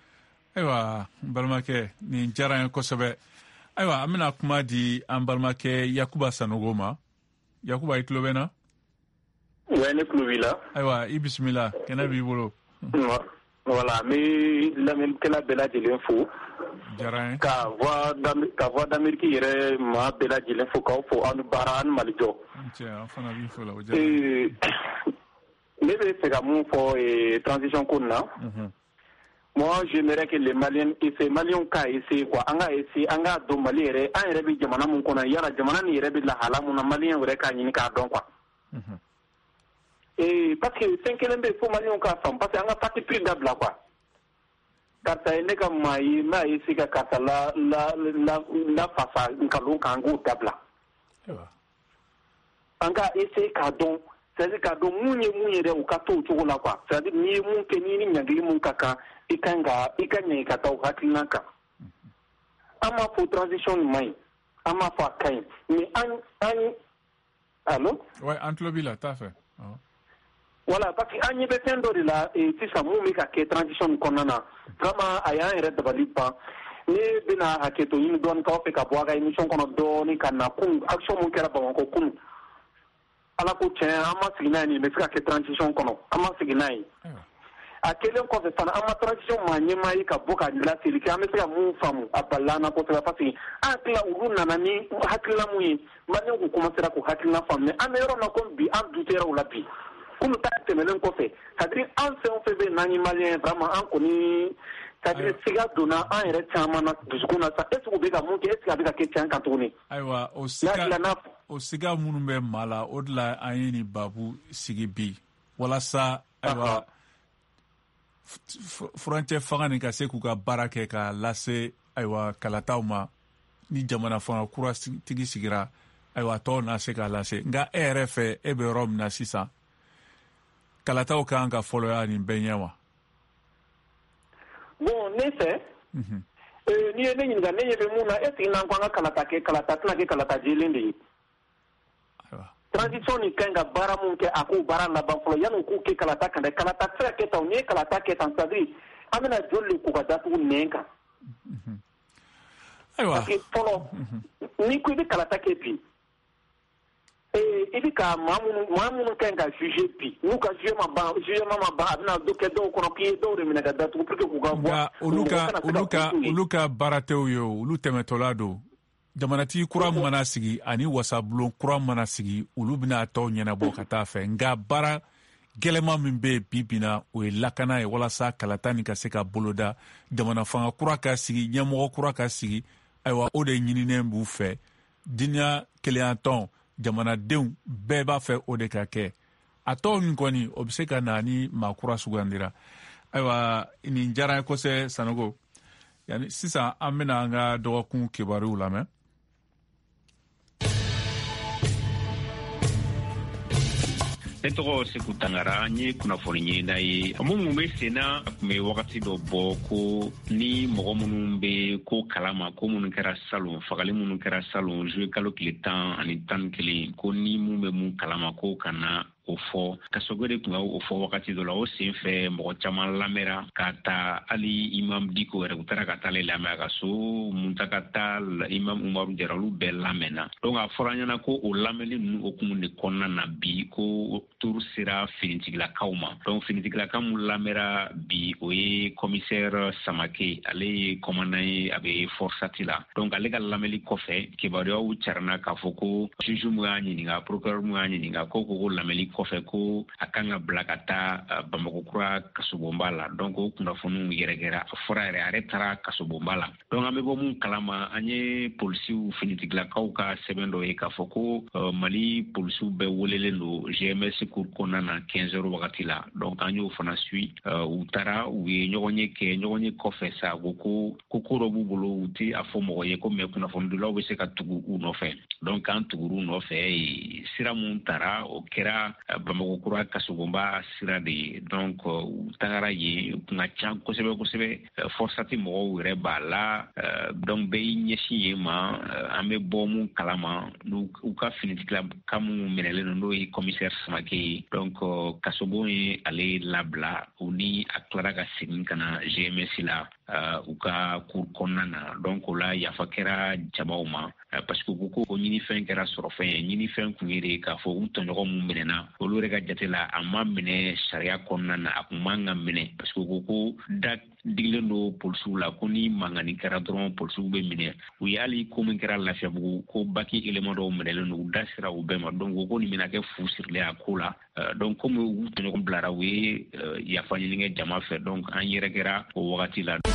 ayiwa n balimakɛ nin diyara n ye kosɛbɛ ayiwa an bɛna kuma di an balimakɛ Yakuba Sanogo ma Yakuba i tulo bɛ n na. oui ne tulo b'i la. ayiwa i bisimila kɛnɛ b'i bolo. voilà n bɛ lamɛnnikɛla bɛɛ lajɛlen fo. diyara n ye. ka voix d'Amérique yɛrɛ maa bɛɛ lajɛlen fo k'aw fo aw ni baara aw ni Malijɔ. cɛ an fana b'i fo la o diyara n ye. ne bɛ fɛ ka mun fɔ transition ko nin na. moi j'aimerais que les Maliens essaient Maliens ka essayer quoi an ka essayer an ka dɔn Mali yɛrɛ an yɛrɛ bɛ jamana mun kɔnɔ yala jamana nin yɛrɛ bɛ lahala mun na Maliens yɛrɛ k'a ɲini k'a dɔn quoi. Et parce que fɛn kelen bɛ yen fo Maliens k'a faamu parce que an ka parti pris dabila quoi. karisa ye ne ka maa ye n'a ye se ka karisa la la la la fasa nkalon kan k'o dabila. an ka essayer k'a dɔn c'est-à-dire k'a dɔn mun ye mun ye dɛ u ka to o cogo la quoi c'est-à-dire n'i ye mun kɛ n'i ni ɲangili mun ka kan i kan ka i ka ɲɛ ka taa o hakilina kan. an m'a fɔ transition nin man ɲi an m'a fɔ a ka ɲi mais an an allo. oui an tulo b'i la t'a fɛ. voilà parce que an ɲɛ bɛ fɛn dɔ de la sisan mun bɛ ka kɛ transition nin kɔnɔna na vraiment a y'an yɛrɛ dabali ban ne bɛna hakɛto ɲini dɔɔnin k'aw fɛ ka bɔ a ka émission kɔnɔ dɔɔnin ka na kun action mun kɛra Bamakɔ kun ala ko tiɲɛ an ma sigi n'a ye nin bɛ se ka kɛ transition kɔnɔ an ma sigi n'a ye a kelen kɔfɛ fana an ma transition maa ɲɛmaa ye ka bɔ ka laseli kɛ an bɛ se ka mun faamu a balila an na kosɛbɛ parce que an hakili la olu nana ni hakilina mun ye Maliens k'u commencera k'u hakilina faamu mais an bɛ yɔrɔ min na komi bi an dutera o la bi komi ta tɛmɛnen kɔfɛ c'est-à-dire an fɛn o fɛn bɛ n'an ye Maliens vraiment an kɔni c'est-à-dire siga donna an yɛrɛ caman na dusukun na sa est-ce que u bɛ ka mun kɛ est-ce que a bɛ ka kɛ tiɲɛ kan tuguni. ayiwa o siga o siga minnu bɛ maa la o de la an ye nin baabu sigi bi walasa ayiwa furancɛ fanga nin ka se k'u ka baara kɛ k'a lase ayiwa kalataw ma ni jamana fanga kura tigi sigira ayiwa tɔw na se k'a lase nka e yɛrɛ fɛ e bɛ yɔrɔ min na sisan kalataw kan ka fɔlɔya nin bɛɛ ɲɛ wa. bon ne fɛ n'i ye ne ɲininka ne ɲɛ bɛ mun na est-ce que n'an ko an ka kalata kɛ kalata tɛna kɛ kalata jɛlen de ye. transition nin ka ɲi ka baara mun kɛ a k'o baara laban fɔlɔ yanni u k'u kɛ kalata kan dɛ kalata tɛ se ka kɛ tan n'i ye kalata kɛ tan c'est-à-dire an bɛna joli de k'u ka datugu nɛn kan. parce que fɔlɔ ni ko i bɛ kalata kɛ bi i bɛ ka maa minnu maa minnu ka ɲi ka juger bi n'u ka jugement ma ban jugement ma ban a bɛna dɔ kɛ dɔw kɔnɔ k'i ye dɔw de minɛ ka datugu pour que k'u ka bɔ. nka olu ka olu ka olu ka baara tɛw ye o olu tɛmɛtɔla don jamanatigi kura mana sigi ani wasabulon kura mana sigi olu bɛna tɔw ɲɛnabɔ ka taa fɛ nka baara gɛlɛman min bɛ yen bi bi na o ye lakana ye walasa kalata nin ka se ka boloda jamana fanga kura ka sigi ɲɛmɔgɔ kura ka sigi ayiwa o de ɲininen b'u fɛ diɲɛ kelenya tɔn jamanadenw bɛɛ b'a fɛ o de ka kɛ a tɔw nin kɔni o bɛ se ka na ni maa kura sugandira ayiwa nin diyara n ye kosɛbɛ Sanogo yani sisan an bɛna an ka dɔgɔkun kibaruw lamɛn. Ne tɔgɔ Seku Tangara n ye kunnafoni ɲinina ye minnu bɛ sen na a tun bɛ wagati dɔ bɔ ko ni mɔgɔ minnu bɛ ko kalama ko minnu kɛra salon fagali minnu kɛra salon juillet kalo tile tan ani tan ni kelen ko ni mun bɛ mun kalama ko ka na o fɔ Kasogo de tun ka o fɔ wagati dɔ la o sen fɛ mɔgɔ caman lamɛnra ka taa hali imam Diko yɛrɛ u taara ka taa ale lamɛn a ka so Mutakata imam Umaru Jara olu bɛɛ lamɛnna donc a fɔra ɲɛna ko o lamɛnni ninnu okumu de kɔnɔna na bi ko tour sera finitigilakaw ma donc finitigilaka mun lamɛnra bi o ye commissaire Samake ale ye commandant ye a bɛ Forsati la donc ale ka lamɛnni kɔfɛ kibaruyaw carana k'a fɔ ko juge mu y'a ɲininka procureur mu y'a ɲininka ko ko lamɛnni kɔfɛ ko a kan ka bila ka taa Bamakokura kasobonba la donc o kunnafoniw yɛrɛkɛra a fɔra yɛrɛ a yɛrɛ taara kasobonba la donc an bɛ bɔ mun kalama an ye polisiw finitigilakaw ka sɛbɛn dɔ ye k'a fɔ ko Mali polisiw bɛɛ welelen don G M S cour kɔnɔna na quinze heures wagati la donc an y'o fana suit u taara u ye ɲɔgɔn ye kɛ ɲɔgɔn ye kɔfɛ sa ko ko ko ko dɔ b'u bolo u tɛ a fɔ mɔgɔ ye ko mais kunnafonidilaw bɛ se ka tugu u nɔfɛ donc an tugur'u nɔfɛ sira mun taara o kɛra Bamakokura kasobonba sira de ye donc u tagara yen kun ka ca kosɛbɛ kosɛbɛ Forsati mɔgɔw yɛrɛ b'a la donc bɛɛ y'i ɲɛsin yen ma an bɛ bɔ mun kalama u ka finitigilaka minnu minɛlen don n'o ye commissaire Samake ye donc kasobon ye ale labila u ni a tilara ka segin ka na G M S la u ka cour kɔnɔna na donc o la yafa kɛra jabaw ma parce que u ko ko ɲinifɛn kɛra sɔrɔfɛn ye ɲinifɛn kun ye de k'a fɔ u tɔɲɔgɔn mun minɛna olu yɛrɛ ka jate la a ma minɛ sariya kɔnɔna na a kun man ka minɛ parce que u ko ko da digilen don polisiw la ko ni mangani kɛra dɔrɔn polisiw bɛ minɛ u ye hali ko min kɛra Lafiyabugu ko baki élément dɔw minɛlen don u da sera u bɛɛ ma donc u ko nin bɛna kɛ fu sirilen a ko la donc comme u tɔɲɔgɔn bilara u ye yafa ɲini kɛ jama fɛ donc an yɛrɛkɛra o wagati la.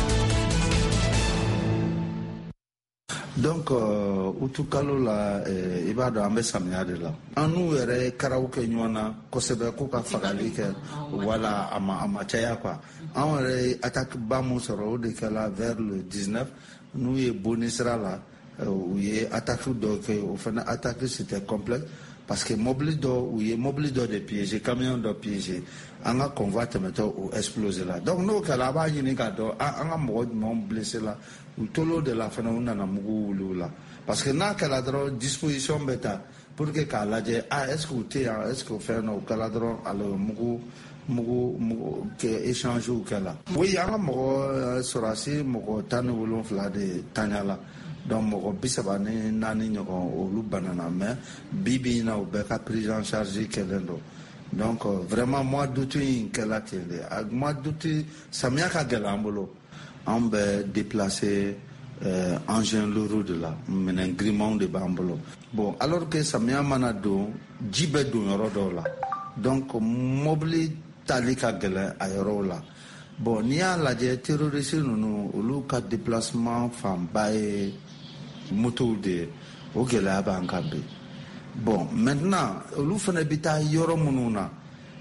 donc utukalo la i b'a dɔn an bɛ samiya de la an n'u yɛrɛ karaw kɛ ɲɔgɔn na kosɛbɛ ko ka fagali kɛ wala a ma a ma caya quoi an yɛrɛ attaque ba mun sɔrɔ o de kɛla vers le dix-neuf n'u ye Boni sira la u ye attaque dɔ kɛ o fana attaque c'était complexe parce que mobile dɔ u ye mobile dɔ de piégé camion dɔ piégé an ka convoi tɛmɛtɔ o explosé la donc n'o kɛra a b'a ɲini k'a dɔn an ka mɔgɔ jumɛnw blessé la u tolo de la fana u nana mugu wuli u la parce que n'a kɛra dɔrɔn disposition bɛ ta pour que k'a lajɛ ah est ce que u tɛ yan est ce que o fɛn dɔ o kɛra dɔrɔn alors mugu mugu mugu kɛ échange u kɛla oui an ka mɔgɔ sɔrɔsi mɔgɔ tan ni wolonfila de taɲala donc mɔgɔ bi saba ni naani ɲɔgɔn olu banana mais bi bi in na u bɛɛ ka prise en charge kɛlen don donc vraiment mois d'août in kɛla ten de a mois d'août samiya ka gɛlɛn an bolo an bɛ déplacer euh, engin lourd de la minɛn girimanw de b'an bolo bon alors que samiya mana don ji bɛ don yɔrɔ dɔw la donc mobili tali ka gɛlɛn a yɔrɔw la bon n'i y'a lajɛ terroriste ninnu olu ka déplacement fanba ye motow de ye o gɛlɛya b'an kan bi bon maintenant olu fana bɛ taa yɔrɔ minnu na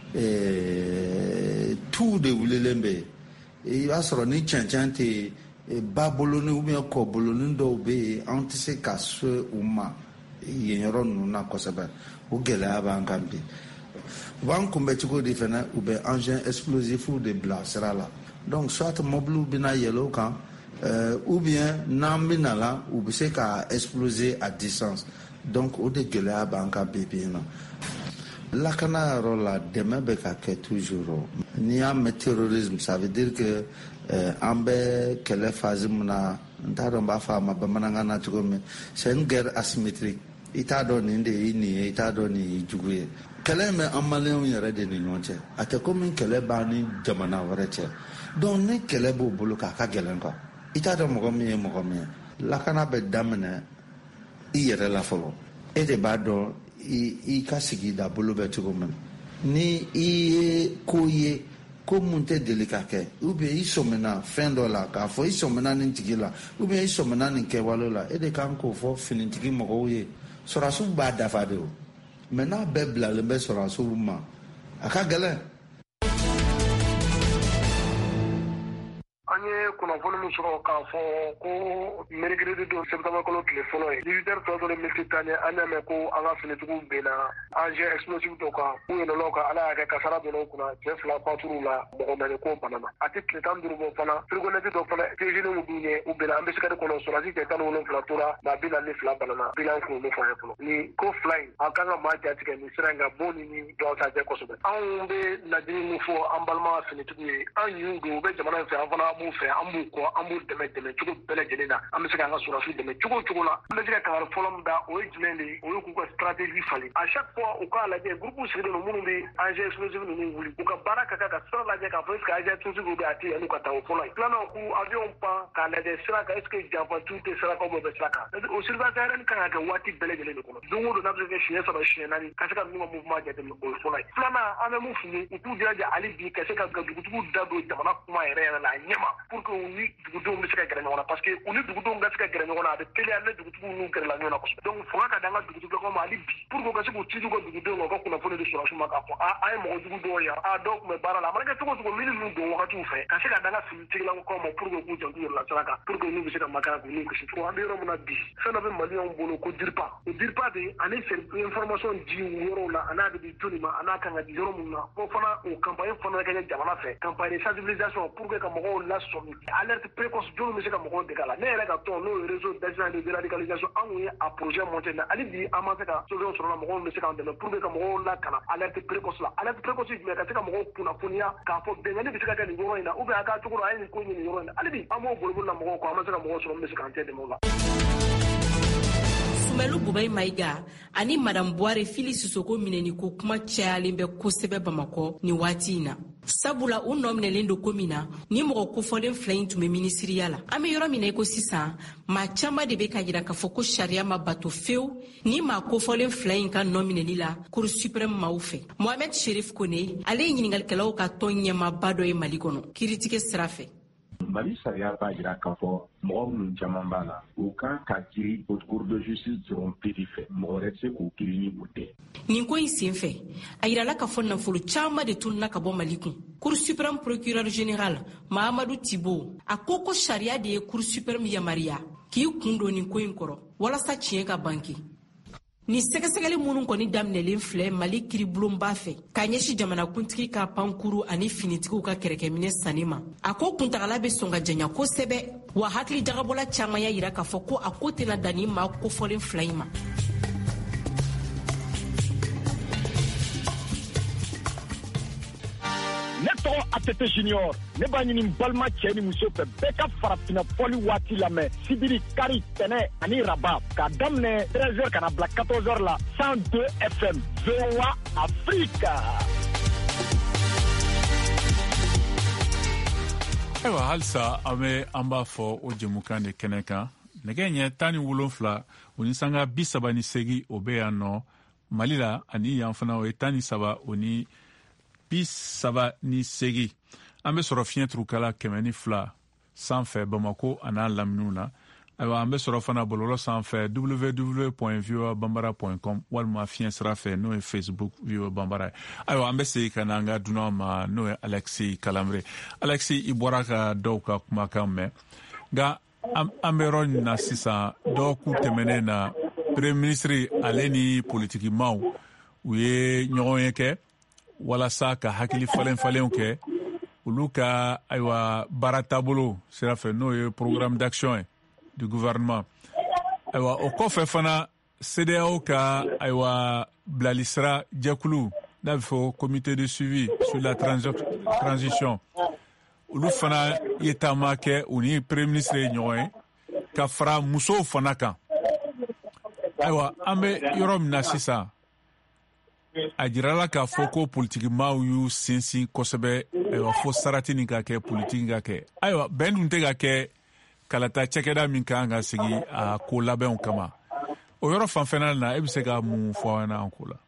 tu de wulilen bɛ yen i b'a sɔrɔ ni cɛncɛn tɛ ba bolonin ou bien kɔ bolonin dɔw bɛ yen an tɛ se ka se u ma yen yɔrɔ ninnu na kosɛbɛ o gɛlɛya b'an kan bi u b'an kunbɛn cogo di fana u bɛ engin explosif de bila sira la donc soit mobiliw bɛna yɛlɛ o kan ou bien n'an bɛna la u bɛ se ka exploser à distance donc o de gɛlɛya b'an kan bi bi in na lakana yɔrɔ la dɛmɛ bɛ ka kɛ toujours n'i y'a mɛn terrorisme ça veut dire que an bɛ kɛlɛ phase min na n t'a dɔn b'a fɔ a ma bamanankan na cogo min c'est une guerre asymétrique i t'a dɔn nin de ye nin ye i t'a dɔn nin ye jugu ye kɛlɛ in bɛ an maliyɛnw yɛrɛ de ni ɲɔgɔn cɛ a tɛ komi kɛlɛ b'a ni jamana wɛrɛ cɛ donc ni kɛlɛ b'o bolo k'a ka gɛlɛn quoi i t'a dɔn mɔgɔ min ye mɔgɔ min ye lakana bɛ daminɛ i yɛrɛ la fɔlɔ e de b'a dɔn i ka sigida bolo bɛ cogo min ni i ye ko ye ko mun tɛ deli ka kɛ ou bien i sɔmina fɛn dɔ la k'a fɔ i sɔmina nin tigi la ou bien i sɔmina nin kɛwale la e de kan k'o fɔ finitigi mɔgɔw ye sɔrɔdasiw b'a dafa de o mɛ n'a bɛɛ bilalen bɛ sɔrɔdasiw ma a ka gɛlɛn. An ye kunnafoni min sɔrɔ k'a fɔ ko mercredi don septembre kalo tile fɔlɔ ye dix-huit heures tɔ dɔrɔn miniti tan ye an y'a mɛn ko an ka finitigiw benna engin explosif dɔ kan u yɛlɛlaw kan ala y'a kɛ kasara donna u kunna cɛ fila fatur'u la mɔgɔ mɛnni ko banana a tɛ tile tan duuru bɔ fana frigonɛti dɔ fana cuisine dun ye u benna an bɛ se ka kɔnɔ sɔrɔdasi cɛ tan ni wolonwula tora maa bi naani ni fila banana bilan kun bɛ fɔ an ye fɔlɔ ni ko fila in a kan ka maa jatigɛ nin sira in kan bon ni ni jɔn ta jɛ kosɛbɛ anw bɛ ladili min fɔ an balima finitigiw ye an y'u don u bɛ jamana in fɛ an fana b'u fɛ an b'u kɔ an b'u dɛmɛ dɛmɛ cogo bɛɛ lajɛlen na an bɛ se k'an ka sɔrɔdasiw dɛmɛ cogo o cogo la an bɛ se ka kangari fɔlɔ min da o ye jumɛn de ye o ye k'u ka stratégie falen à chaque fois u k'a lajɛ groupe sigilen don minnu bɛ engin explosif ninnu wuli u ka baara ka kan ka sira lajɛ k'a fɔ est-ce que engin explosif bɛ a tɛ yanni ka taa o fɔlɔ ye filanan k'u avion pan k'a lajɛ sira kan est-ce que janfatigiw tɛ sirakaw bɛɛ bɛ sira kan o surveillance aérienne kan ka kɛ waati bɛɛ lajɛlen de kɔnɔ don o don n'a bɛ se ka kɛ siɲɛ saba siɲɛ naani ka se ka ninnu ka mouvement jateminɛ o ye fɔlɔ ye filanan an bɛ mun f'u ye u k'u jilaja hali bi ka se ka dugutigiw da don jamana kuma yɛrɛ yɛrɛ la a ɲɛma pour que u ni dugudenw bɛ se ka gɛrɛ ɲɔgɔn na parce que u ni dugudenw ka se ka gɛrɛ ɲɔgɔn na a bɛ teliya ne dugutigiw n'u gɛrɛla ɲɔgɔn na kosɛbɛ donc fanga ka di an ka dugutigilakaw ma hali bi pour que u ka se k'u tiju ka dugudenw ka u ka kunnafoni di sɔrɔdasiw ma k'a fɔ a an ye mɔgɔ jugu dɔw ye a dɔw tun bɛ baara la a mana kɛ cogo o cogo minnu n'u don wagatiw fɛ ka se ka di an ka finitigilakaw ma pour que k'u jantu yɛrɛ la sira kan pour que n'u bɛ se ka makaya k'u n'u kisi an bɛ yɔrɔ min na bi fɛn dɔ bɛ maliyɛnw bolo ko diripa o diripa de ani information di yɔrɔw la a n'a de di joli ma a n'a kan ka di yɔrɔ minnu na fo fana o campagne fana ka kɛ jamana fɛ campagne de sensibilisation pour que ka mɔgɔw lasɔmi alerte précoce joli bɛ se ka mɔgɔw dege a la ne yɛrɛ ka tɔn n'o ye réseau d'action de déradicalisation an kun ye a projet monté mais hali bi an ma se ka solution sɔrɔ la mɔgɔw bɛ se k'an dɛmɛ pour que ka mɔgɔw lakana alerte précoce la alerte précoce jumɛn ka se ka mɔgɔw kunnafoniya k'a fɔ bɛnkanni bɛ se ka kɛ nin yɔrɔ in na ou bien a k'a cogo dɔ a ye nin ko ɲini nin yɔrɔ in na hali bi an b'o bolobolo la mɔgɔw kɔ an ma se ka mɔgɔw sɔrɔ min bɛ se k'an cɛ dɛmɛ o la. Sumelu Bubai Maiga ani Madame Boire Fili Sissoko minɛni ko kuma cayalen bɛ kosɛbɛ Bamakɔ ni waati in na. Sabula u nɔ minɛlen don ko min na ni mɔgɔ kofɔlen fila in tun bɛ minisiriya la. An bɛ yɔrɔ min na i ko sisan maa caman de bɛ ka jira k'a fɔ ko sariya ma bato fewu ni maa kofɔlen fila in ka nɔ minɛli la Cour suprême maaw fɛ. Mohamed Sherif Kone ale ye ɲiningalikɛlaw ka tɔn ɲɛmaaba dɔ ye Mali kɔnɔ kiiritigɛ sira fɛ. Mali sariya b'a jira k'a fɔ mɔgɔ minnu caman b'a la u kan ka kiri haute cour de justice dɔrɔn peri fɛ mɔgɔ wɛrɛ tɛ se k'u kiri ni o tɛ. Nin ko in sen fɛ a yirala k'a fɔ nafolo caman de tununa ka bɔ Mali kun. Cour suprême procureur général Mahamadou Thibault a ko ko sariya de ye Cour suprême yamariya k'i kun don nin ko in kɔrɔ walasa tiɲɛ ka banke. Ni sɛgɛsɛgɛli minnu kɔni daminɛlen filɛ Mali kiribulonba fɛ k'a ɲɛsin jamanakuntigi ka pankuru ani finitigiw ka kɛrɛkɛminɛ sanni ma a ko kuntagala bɛ sɔn ka janya kosɛbɛ wa hakili jagabɔla caman y'a yira k'a fɔ ko a ko tɛna dan ni maa kofɔlen fila in ma. Ne tɔgɔ A T T Junior ne b'a ɲini balima cɛ ni muso fɛ bɛɛ ka farafina fɔli waati lamɛn sibiri kari tɛnɛ ani raba k'a daminɛ treize heures ka na bila quatorze heures la cent deux F M V O A Afrique. Ayiwa halisa an bɛ an b'a fɔ o jɛmukan de kɛnɛ kan nɛgɛ ɲɛ tan ni wolonfila o ni sanga bi saba ni segi o bɛ yan nɔ Mali la ani yan fana o ye tan ni saba o ni bi saba ni segi an bɛ sɔrɔ fiɲɛ turukala kɛmɛ ni fila sanfɛ Bamako a n'a laminiw na ayiwa an bɛ sɔrɔ fana bɔlɔlɔ sanfɛ w w w point v o a banbara point com walima fiɲɛ sira fɛ n'o ye Facebook V O A Banbara ye ayiwa an bɛ segin ka na an ka dunanw ma n'o ye Alexis Kalamre Alexis i bɔra ka dɔw ka kumakan mɛn nka an bɛ yɔrɔ min na sisan dɔgɔkun tɛmɛnen na premier ministre ale ni politikimaw u ye ɲɔgɔn ye kɛ walasa ka hakili falen falenw kɛ olu ka ayiwa baara taabolo sira fɛ n'o ye programme d'action ye du gouvernement ayiwa o kɔfɛ fana C D A O ka ayiwa bilali sira jɛkulu n'a bɛ fɔ comité de suivi sur la transition olu fana ye taama kɛ u ni premier ministre ye ɲɔgɔn ye ka fara musow fana kan ayiwa an bɛ yɔrɔ min na sisan a jirala k'a fɔ ko politikimaaw y'u sinsin kosɛbɛ ayiwa fo sarati nin ka kɛ politiki ka kɛ ayiwa bɛn dun tɛ ka kɛ kalata cɛkɛda min kan ka sigi a ko labɛnw kama o yɔrɔ fanfɛla na e bɛ se ka mun fɔ an an ko la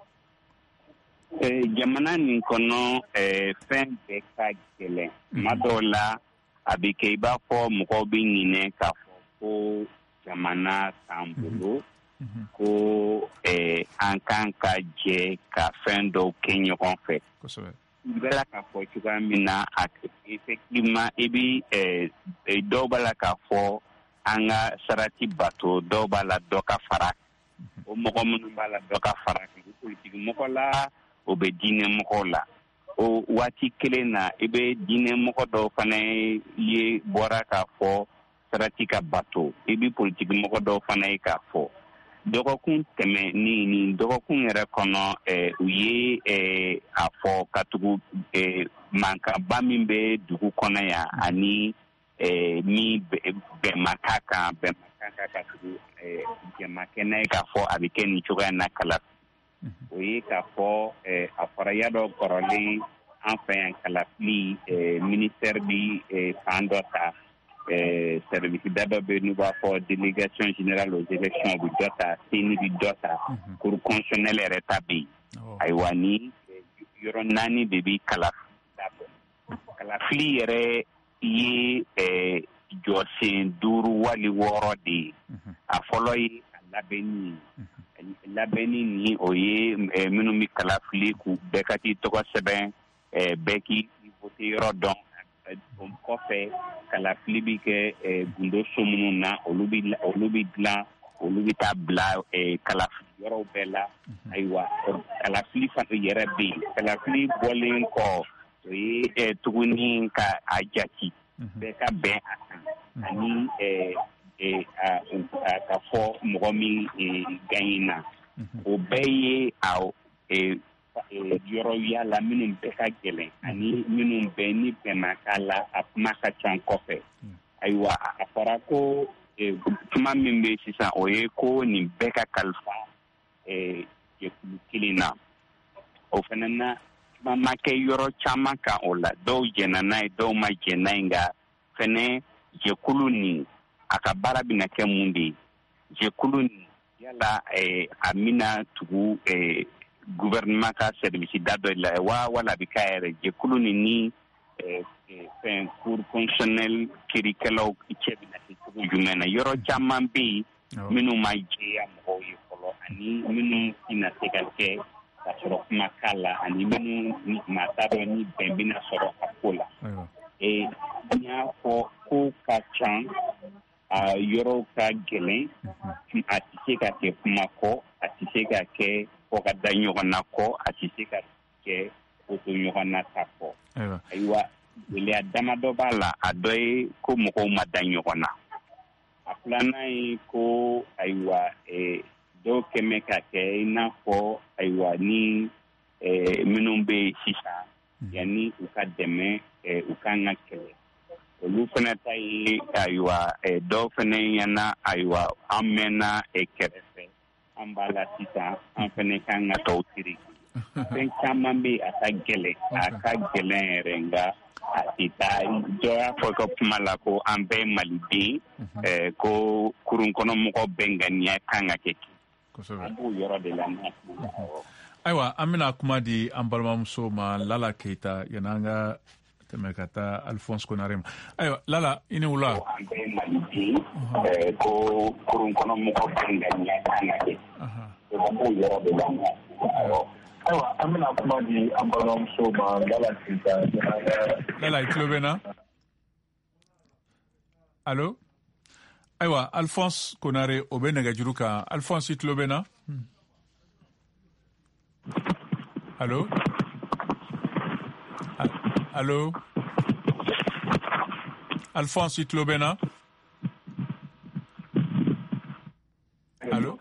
jamana nin kɔnɔ fɛn bɛɛ ka gɛlɛn tuma dɔw la a bɛ kɛ i b'a fɔ mɔgɔw bɛ ɲinɛ k'a fɔ ko jamana t'an bolo ko an kan ka jɛ ka fɛn dɔw kɛ ɲɔgɔn fɛ i bɛ la k'a fɔ cogoya min na effectivement i bɛ dɔw b'a la k'a fɔ an ka sarati bato dɔw b'a la dɔ ka fara o mɔgɔ minnu b'a la dɔ ka fara politiki mɔgɔ la o bɛ diinɛ mɔgɔw la o waati kelen na i bɛ diinɛ mɔgɔ dɔw fana ye bɔra k'a fɔ sarati ka bato i bɛ politiki mɔgɔ dɔw fana ye k'a fɔ dɔgɔkun tɛmɛ ni ni dɔgɔkun yɛrɛ kɔnɔ u ye a fɔ ka tugu mankanba min bɛ dugu kɔnɔ yan ani min bɛnma ka kan bɛnma ka kan ka tugu jɛma kɛnɛ ye k'a fɔ a bɛ kɛ nin cogoya na kala o ye k'a fɔ a fɔraya dɔ kɔrɔlen an fɛ yan kalafili ministère bi fan dɔ ta service da dɔ bɛ n'u b'a fɔ délégation générale aux élections bi dɔ ta seni bi dɔ ta cour constitutionnelle yɛrɛ ta bɛ yen ayiwa ni yɔrɔ naani de bɛ kalafili da bɔ kalafili yɛrɛ ye jɔsen duuru wali wɔɔrɔ de ye a fɔlɔ ye a labɛnni ye labɛnni ni o ye minnu bɛ kalafili k'u bɛɛ ka t'i tɔgɔ sɛbɛn bɛɛ k'i vote yɔrɔ dɔn o kɔfɛ kalafili bɛ kɛ gundo so minnu na olu bɛ olu bɛ dilan olu bɛ taa bila kalafili yɔrɔw bɛɛ la ayiwa kalafili fana yɛrɛ bɛ yen kalafili bɔlen kɔ o ye tuguni ka a jati bɛɛ ka bɛn a kan ani ka fɔ mɔgɔ min gagnena o bɛɛ ye a yɔrɔya la minnu bɛɛ ka gɛlɛn ani minnu bɛɛ ni bɛnma k'a la a kuma ka ca kɔfɛ ayiwa a fɔra ko kuma min bɛ sisan o ye ko nin bɛɛ ka kalifa jɛkulu kelen na o fana na kuma ma kɛ yɔrɔ caman kan o la dɔw jɛnna n'a ye dɔw ma jɛn n'a ye nka fɛnɛ jɛkulu nin a ka baara bɛna kɛ mun de ye jɛkulu nin yala a mina tugu gouvernement ka service da dɔ la wa wala bi ka yɛrɛ jɛkulu nin ni fɛn cour constitutionnelle kirikɛlaw cɛ bɛna kɛ cogo jumɛn na yɔrɔ caman bɛ yen minnu ma jɛya mɔgɔw ye fɔlɔ ani minnu tɛna se ka kɛ ka sɔrɔ kuma k'a la ani minnu maa t'a dɔn ni bɛn bɛna sɔrɔ a ko la n y'a fɔ ko ka ca a yɔrɔw ka gɛlɛn a tɛ se ka kɛ kuma kɔ a tɛ se ka kɛ fɔ ka da ɲɔgɔn na kɔ a tɛ se ka kɛ foto ɲɔgɔn na ta kɔ ayiwa gɛlɛya damadɔ b'a la a dɔ ye ko mɔgɔw ma da ɲɔgɔn na a filanan ye ko ayiwa dɔw kɛmɛ ka kɛ i n'a fɔ ayiwa ni minnu bɛ yen sisan yanni u ka dɛmɛ u kan ka kɛlɛ olu fana ta ye ayiwa dɔw fana ɲɛna ayiwa an mɛnna kɛrɛfɛ an b'a la sisan an fana kan ka tɔw tiri fɛn caman bɛ a ka gɛlɛn a ka gɛlɛn yɛrɛ nka a tɛ taa dɔ y'a fɔ ka kuma la ko an bɛɛ ye maliden ko kurun kɔnɔ mɔgɔ bɛɛ ŋaniya kan ka kɛ an b'o yɔrɔ de la n'a ayiwa an bɛna kuma di an balimamuso ma Lala Keyita yanni an ka tɛmɛ ka taa Alphonse Konare ma ayiwa Lala i ni wula an bɛɛ ye maliden ko kurun kɔnɔ mɔgɔ bɛɛ ŋaniya kan ka kɛ an b'o yɔrɔ de la ayiwa an bɛna kuma di an balimamuso ma Lala Keyita Lala i tulo bɛ n na allo ayiwa Alphonse Konare o bɛ nɛgɛjuru kan Alphonse i tulo bɛ n na allo allo Alphonse i tulo bɛ n na allo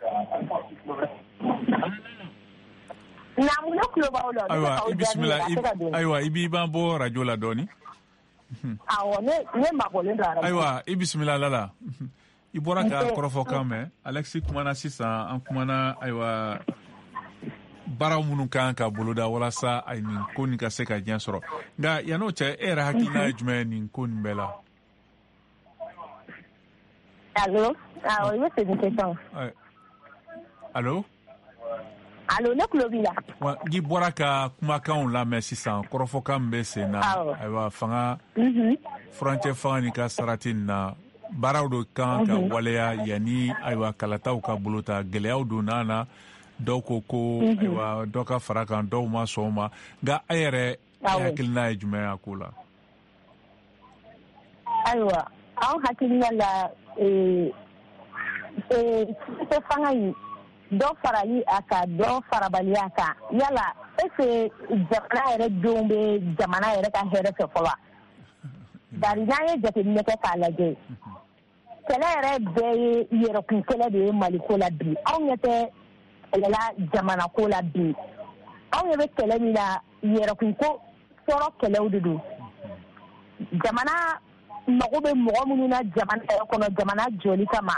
ayiwa i bisimila ayiwa i b'i ban bɔ radio la dɔɔni ayiwa i bisimila Lala i bɔra ka kɔrɔfɔ kan mɛn Alexis kumana sisan an kumana ayiwa baaraw minnu kan ka boloda walasa a nin ko nin ka se ka diɲɛ sɔrɔ nka yan'o cɛ e yɛrɛ hakilina ye jumɛn ye nin ko nin bɛɛ la. Allô? Ah oui, c'est une question. Allô? Allô, ne kulo b'i la. Wa n'i bɔra ka kumakanw lamɛn sisan kɔrɔfɔkan min bɛ sen na ayiwa fanga furancɛ fanga ni ka sarati nin na baaraw do kan ka waleya yanni ayiwa kalataw ka bolo ta gɛlɛyaw donna na dɔw ko ko ayiwa dɔ ka fara kan dɔw ma sɔn o ma nka a yɛrɛ hakilina ye jumɛn a ko la. Ayiwa anw hakilina la ee ee fanga in dɔ farali a kan dɔ farabali a kan yala est-ce que jamana yɛrɛ denw bɛ jamana yɛrɛ ka hɛrɛ fɛ fɔlɔ bari n'an ye jateminɛ kɛ k'a lajɛ kɛlɛ yɛrɛ bɛɛ ye yɛrɛkun kɛlɛ de ye Maliko la bi anw ɲɛ tɛ kɛlɛ la jamana ko la bi anw ɲɛ bɛ kɛlɛ min na yɛrɛkun ko sɔrɔ kɛlɛw de don jamana mago bɛ mɔgɔ minnu na jamana yɛrɛ kɔnɔ jamana jɔli kama.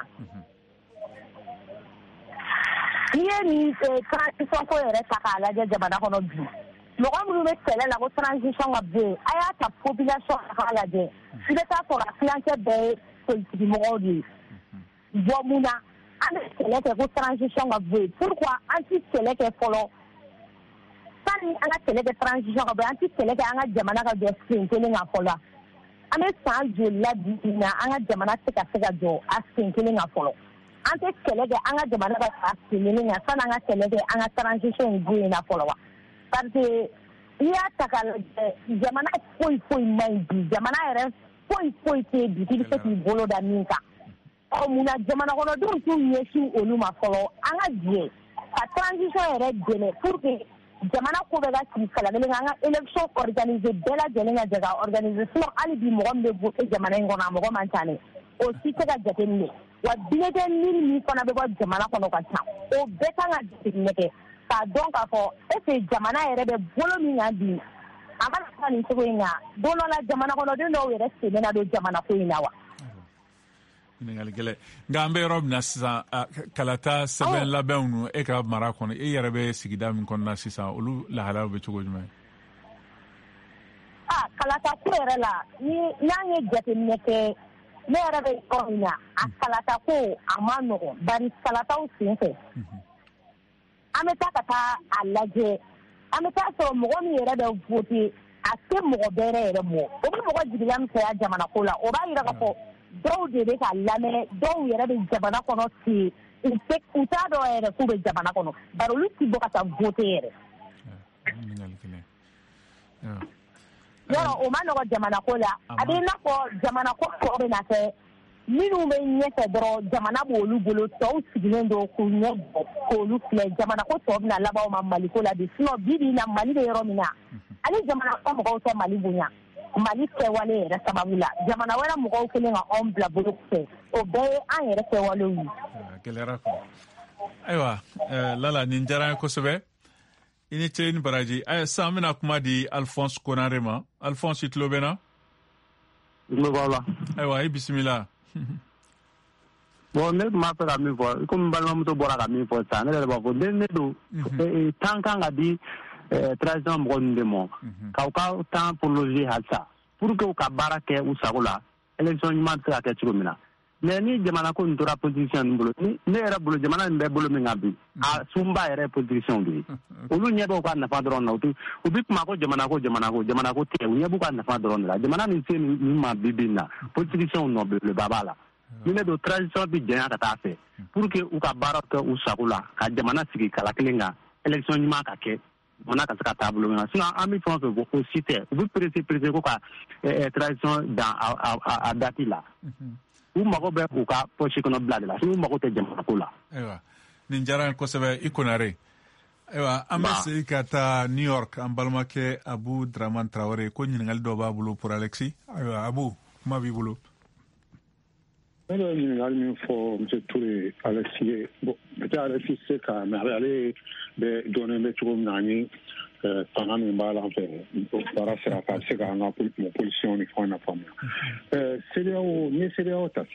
N'i ye nin transition ko yɛrɛ ta k'a lajɛ jamana kɔnɔ bi mɔgɔ minnu bɛ kɛlɛ la ko transition ka bɔ yen a y'a ta population k'a lajɛ i bɛ taa sɔrɔ a tilancɛ bɛɛ ye politigimɔgɔw de ye bɔn mun na an bɛ kɛlɛ kɛ ko transition ka bɔ yen pourquoi an ti kɛlɛ kɛ fɔlɔ sani an ka kɛlɛ kɛ transition ka bɔ yen an ti kɛlɛ kɛ an ka jamana ka jɔ sen kelen kan fɔlɔ an bɛ san joli la bi na an ka jamana tɛ ka se ka jɔ a sen kelen kan fɔlɔ. An tɛ kɛlɛ kɛ an ka jamana ka taa kelen kan sani an ka kɛlɛ kɛ an ka transition bɔ yen na fɔlɔ wa parce que n'i y'a ta k'a lajɛ jamana foyi foyi man ɲi bi jamana yɛrɛ foyi foyi tɛ yen bi k'i bɛ se k'i bolo da min kan ɔ munna jamana kɔnɔdenw t'u ɲɛsin olu ma fɔlɔ an ka jɛ ka transition yɛrɛ dɛmɛ pour que jamana ko bɛ ka sigi kala kelen kan an ka élection organiser bɛɛ lajɛlen ka jɛ ka organiser sinon hali bi mɔgɔ min bɛ voter jamana in kɔnɔ a mɔgɔ man ca dɛ o si tɛ ka jateminɛ. Wa biɲɛkɛ miiri min fana bɛ bɔ jamana kɔnɔ ka ca o bɛɛ kan ka jateminɛ kɛ k'a dɔn k'a fɔ est-ce que jamana yɛrɛ bɛ bolo min kan bi a mana taa nin cogo in kan don dɔ la jamana kɔnɔden dɔw yɛrɛ sen bɛ na don jamana ko in na wa. ɲininkali gɛlɛn nka an bɛ yɔrɔ min na sisan kalata sɛbɛn labɛnw nu e ka mara kɔnɔ e yɛrɛ bɛ sigida min kɔnɔna sisan olu lahalaw bɛ cogo jumɛn. a kalata ko yɛrɛ la ni n'an ye jateminɛ kɛ. Ne yɛrɛ bɛ yɔrɔ min na a kalata ko a ma nɔgɔn bari kalataw sen fɛ an bɛ taa ka taa a lajɛ an bɛ taa sɔrɔ mɔgɔ min yɛrɛ bɛ voter a tɛ mɔgɔ bɛrɛ yɛrɛ bɔ o bɛ mɔgɔ jigiya min fɛ jamana ko la o b'a yira k'a fɔ dɔw de bɛ ka lamɛn dɔw yɛrɛ bɛ jamana kɔnɔ ten u tɛ u t'a dɔn yɛrɛ k'u bɛ jamana kɔnɔ bari olu ti bɔ ka taa voter yɛrɛ. Yɔrɔ o ma nɔgɔ jamana ko la a bɛ i n'a fɔ jamana ko tɔ bɛ na kɛ minnu bɛ ɲɛfɛ dɔrɔn jamana b'olu bolo tɔw sigilen don k'u ɲɛ bɔ k'olu filɛ jamana ko tɔ bɛna laban ma Mali ko la bi sinon bi bi in na Mali bɛ yɔrɔ min na ani jamana ko mɔgɔw tɛ Mali bonya Mali kɛwale yɛrɛ sababu la jamana wɛrɛ mɔgɔw kelen ka anw bila bolo fɛ o bɛɛ ye an yɛrɛ kɛwalew ye. Gɛlɛyara ko ayiwa Lala nin diyara n ye kosɛbɛ. I ni ce ni baraji sisan an bɛna kuma di Alphonse Konare ma Alphonse i tulo bɛ n na. n tulo b'aw la. ayiwa i bisimila. bon ne tun b'a fɛ ka min fɔ komi n balimamuso bɔra ka min fɔ sisan ne yɛrɛ b'a fɔ ne ne don temps kan ka di transition mɔgɔ ninnu de ma k'aw ka temps prolonger halisa pour que u ka baara kɛ u sago la élection ɲuman bɛ se ka kɛ cogo min na mais ni jamana ko nin tora politicien ninnu bolo ne yɛrɛ bolo jamana nin bɛ bolo min kan bi a sunba yɛrɛ ye politicien de ye olu ɲɛ b'u ka nafa dɔrɔn na u bɛ kuma ko jamana ko jamana ko jamana ko tɛ u ɲɛ b'u ka nafa dɔrɔn de la jamana nin se nin ma bi bi in na politicien nɔ belebeleba b'a la ni ne don transition bɛ janya ka taa fɛ pour que u ka baara kɛ u sago la ka jamana sigi kala kelen kan élection ɲuman ka kɛ jamana ka se ka taabolo min na sinon an bɛ fɛn o fɛn fɔ o si tɛ u bɛ pressé pressé ko ka transition dan a date la. U mago bɛ u ka poche kɔnɔ bila de la u mago tɛ jamana ko la. Ayiwa nin diyara n ye kosɛbɛ i Konare ayiwa an bɛ segin ka taa New York an balimakɛ Abu Dramane Traore ko ɲininkali dɔ b'a bolo pour Alexis ayiwa Abu kuma b'i bolo. Ne bɛ ɲininkali min fɔ M. Toure Alexis ye bon peut-être Alexis se ka mais ale bɛ dɔɔnin bɛ cogo min na ani fanga min b'a la an fɛ baara sira ka se ka an ka position ni fɛnw na faamuya. C E D E A O n'i ye C E D E A O ta sisan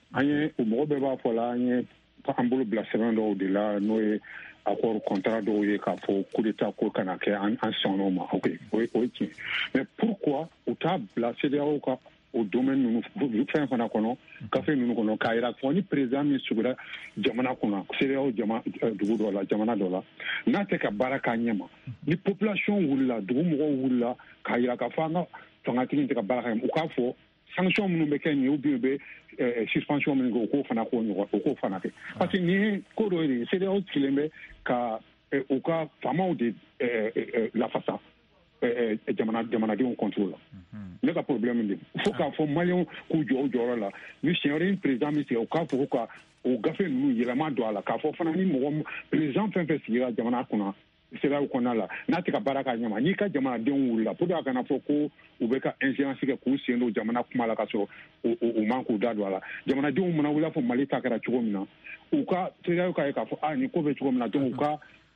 an ye mɔgɔ bɛɛ b'a fɔ la an ye an bolo bila sɛbɛn dɔw de la n'o ye accord contrat dɔw ye k'a fɔ coup d'état ko kana kɛ an sɔnn'o ma ok o ye tiɲɛ mais pourquoi u t'a bila C E D E A O ka o domaine ninnu fɛn fana kɔnɔ gafe ninnu kɔnɔ k'a yira fɔ ni président min sugura jamana kɔnɔ C E D E A O jama dugu dɔ la jamana dɔ la n'a tɛ ka baara k'a ɲɛ ma ni population wulila dugu mɔgɔw wulila k'a yira k'a fɔ an ka fangatigi tɛ ka baara k'a ɲɛ u k'a fɔ sanction minnu bɛ kɛ nin ye ou bien u bɛ suspension minnu kɛ o k'o fana k'o ɲɔgɔn o k'o fana kɛ parce que nin ye ko dɔ ye C E D E A O sigilen bɛ ka u ka faamaw de lafasa jamana jamanadenw contrôle la ne ka problème de fo k'a fɔ maliyɛnw k'u jɔ u jɔyɔrɔ la ni siɲɛ wɛrɛ ni président min sigi u k'a fɔ ko ka o gafe ninnu yɛlɛma don a la k'a fɔ fana ni mɔgɔ président fɛn fɛn sigira jamana kɔnɔ C E D E A O kɔnɔna la n'a tɛ ka baara k'a ɲɛ ma n'i ka jamanadenw wulila pour que a kana fɔ ko u bɛ ka ingérence kɛ k'u sen don jamana kuma la ka sɔrɔ u man k'u da don a la jamanadenw mana wuli fɔ Mali ta kɛra cogo min na u ka C E D E A O k'a ye k'a fɔ ah nin ko bɛ cogo min na donc u ka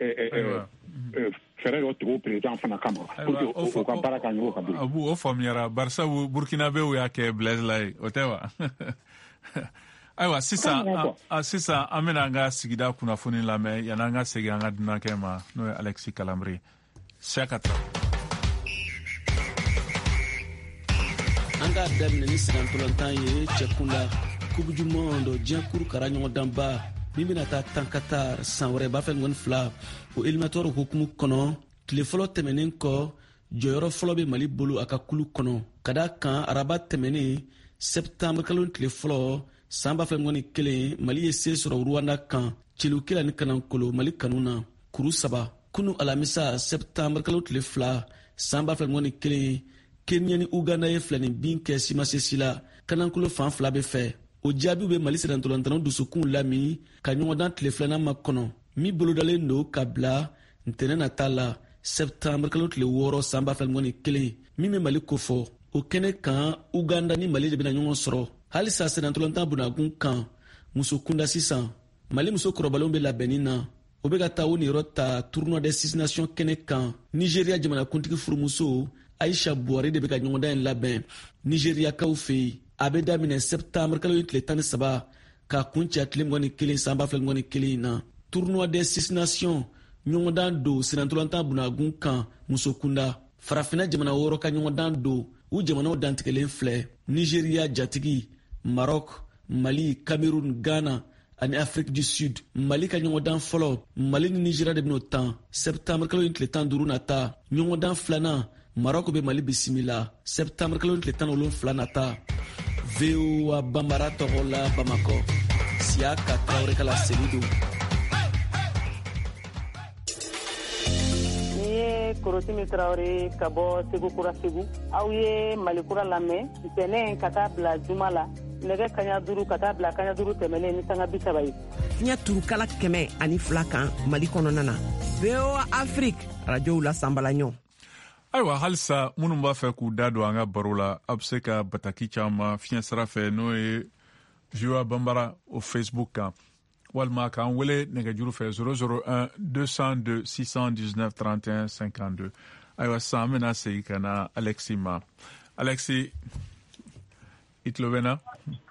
fɛrɛ dɔ tigɛ o président fana kama pour que u ka baara k'a ɲɛ o ka bɔ Abu o faamuyara barisa Burkinabéw y'a kɛ Blaise la ye o tɛ wa ayiwa sisan sisan an bɛna an ka sigida kunnafoni lamɛn yanni an ka segin an ka dunankɛ ma n'o ye Alexis Kalamri Siakatra an ka daminɛ ni sigantolantan ye cɛkunda Coupe du Monde diɲɛ kuru kara ɲɔgɔndanba min bɛna taa tan Qatar san wɛrɛ b'a fɛ ŋɔni fila o éliminatoire hukumu kɔnɔ tile fɔlɔ tɛmɛnen kɔ jɔyɔrɔ fɔlɔ bɛ Mali bolo a ka kulu kɔnɔ ka da kan araba tɛmɛnen septembre kalo tile fɔlɔ san b'a fɛ ŋɔni kelen Mali ye se sɔrɔ Rwanda kan Celu kila ni Kanankolo Mali kanu na kuru saba kunu alamisa septembre kalo tile fila san b'a fɛ ŋɔni kelen Kenya ni Uganda ye filani bin kɛ simasesi la Kanankolo fan fila bɛ fɛ o jaabiw bɛ Mali sirantolantanaw dusukun lami ka ɲɔgɔndan tile filanan ma kɔnɔ min bolodalen don ka bila ntɛnɛn nata la septembre kalo tile wɔɔrɔ san b'a fɛ ŋɔni kelen min bɛ Mali kofɔ o kɛnɛ kan Uganda ni Mali de bɛna ɲɔgɔn sɔrɔ halisa sirantolontan bunakun kan muso kunda sisan Mali muso kɔrɔbalenw bɛ labɛnni na o bɛ ka taa o niyɔrɔ ta tournoi des six nations kɛnɛ kan Nigeria jamanakuntigi furumuso Aisha Buhari de bɛ ka ɲɔgɔndan in labɛn Nigeriyakaw fɛ yen a bɛ daminɛ septembre kalo tile tan ni saba ka kun cɛ tile mugan ni kelen san ba fila mugan ni kelen na tournoi des six nations ɲɔgɔndan don sirantolontan bunakun kan muso kunda farafina jamana wɔɔrɔ ka ɲɔgɔndan don u jamanaw dantigɛlen filɛ Nigeria jatigi Maroc Mali Cameroun Ghana ani Afrique du Sud Mali ka ɲɔgɔndan fɔlɔ Mali ni Nigeria de bɛn'o tan septembre kalo tile tan duuru nata ɲɔgɔndan filanan Maroc bɛ Mali bisimila septembre kalo tile tan wolonwula nata V O A Bambara tɔgɔ la Bamakɔ Siaka Traoré ka laseli don ni ye Korotimi Traoré ka bɔ Segu Kura Segu aw ye Mali kura lamɛn ntɛnɛn ka taa bila juma la nɛgɛ kaɲa duuru ka taa bila kaɲa duuru tɛmɛlen ni sanga bi saba ye fiɲɛ turukala kɛmɛ ani fila kan Mali kɔnɔna na V O A Afrique radiow la sanbalaɲɔ ayiwa halisa minnu b'a fɛ k'u da don an ka baro la a bɛ se ka bataki caman fiɲɛ sira fɛ n'o ye V O A Bambara o Facebook kan walima k'an wele nɛgɛjuru fɛ zéro zéro un deux cent deux six cent dix-neuf trente et un cinquante-deux ayiwa sisan an bɛna segin ka na Alexis ma Alexis i tulo bɛ na